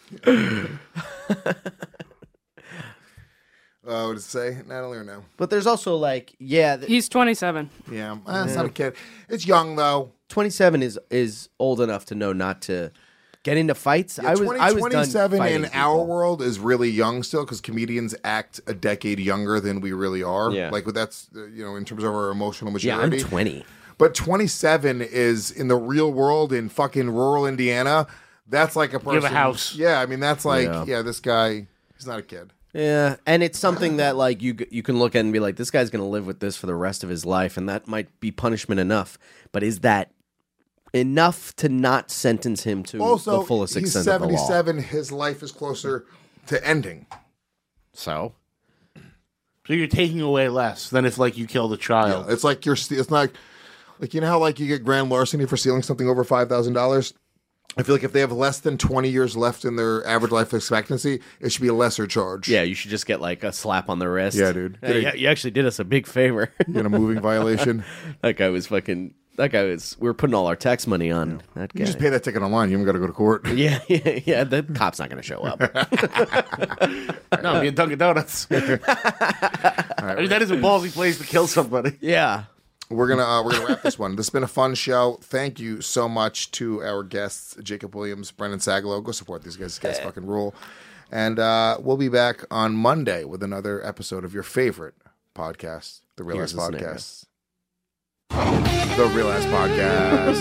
Speaker 1: What does it say? Natalie or no?
Speaker 2: But there's also like,
Speaker 8: He's 27.
Speaker 1: Yeah, it's not a kid. It's young though.
Speaker 2: 27 is old enough to know not to get into fights.
Speaker 1: Yeah,
Speaker 2: I was done
Speaker 1: 27
Speaker 2: fighting
Speaker 1: in our
Speaker 2: people.
Speaker 1: world is really young still, because comedians act a decade younger than we really are.
Speaker 2: Yeah.
Speaker 1: Like that's you know, in terms of our emotional
Speaker 2: Yeah, I'm
Speaker 1: maturity.
Speaker 2: 20.
Speaker 1: But 27 is in the real world in fucking rural Indiana. That's like a person.
Speaker 6: You have a house.
Speaker 1: Yeah, I mean that's like this guy. He's not a kid.
Speaker 2: Yeah, and it's something that like you can look at and be like, this guy's going to live with this for the rest of his life, and that might be punishment enough. But is that enough to not sentence him to
Speaker 1: Also,
Speaker 2: the fullest
Speaker 1: he's
Speaker 2: extent of the law?
Speaker 1: 77. His life is closer to ending.
Speaker 2: So
Speaker 6: you're taking away less than if like you killed a child.
Speaker 1: It's like it's not like you know how like you get grand larceny for stealing something over $5,000. I feel like if they have less than 20 years left in their average life expectancy, it should be a lesser charge.
Speaker 2: yeah, you should just get like a slap on the wrist.
Speaker 1: Yeah, dude.
Speaker 2: Hey, you actually did us a big favor.
Speaker 1: You get a moving violation.
Speaker 2: That guy was. We were putting all our tax money on that guy.
Speaker 1: You just pay that ticket online. You haven't got to go to court.
Speaker 2: Yeah. The cop's not going to show up.
Speaker 6: No, me and Dunkin' Donuts. I mean, that is a ballsy place to kill somebody.
Speaker 2: Yeah.
Speaker 1: We're gonna wrap this one. This has been a fun show. Thank you so much to our guests, Jacob Williams, Brendan Sagalow. Go support these guys. These guys fucking rule. And we'll be back on Monday with another episode of your favorite podcast, The Real Ass
Speaker 2: Here's the
Speaker 1: Podcast. The Real Ass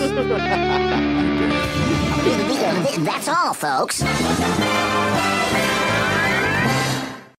Speaker 1: Podcast.
Speaker 11: That's all, folks.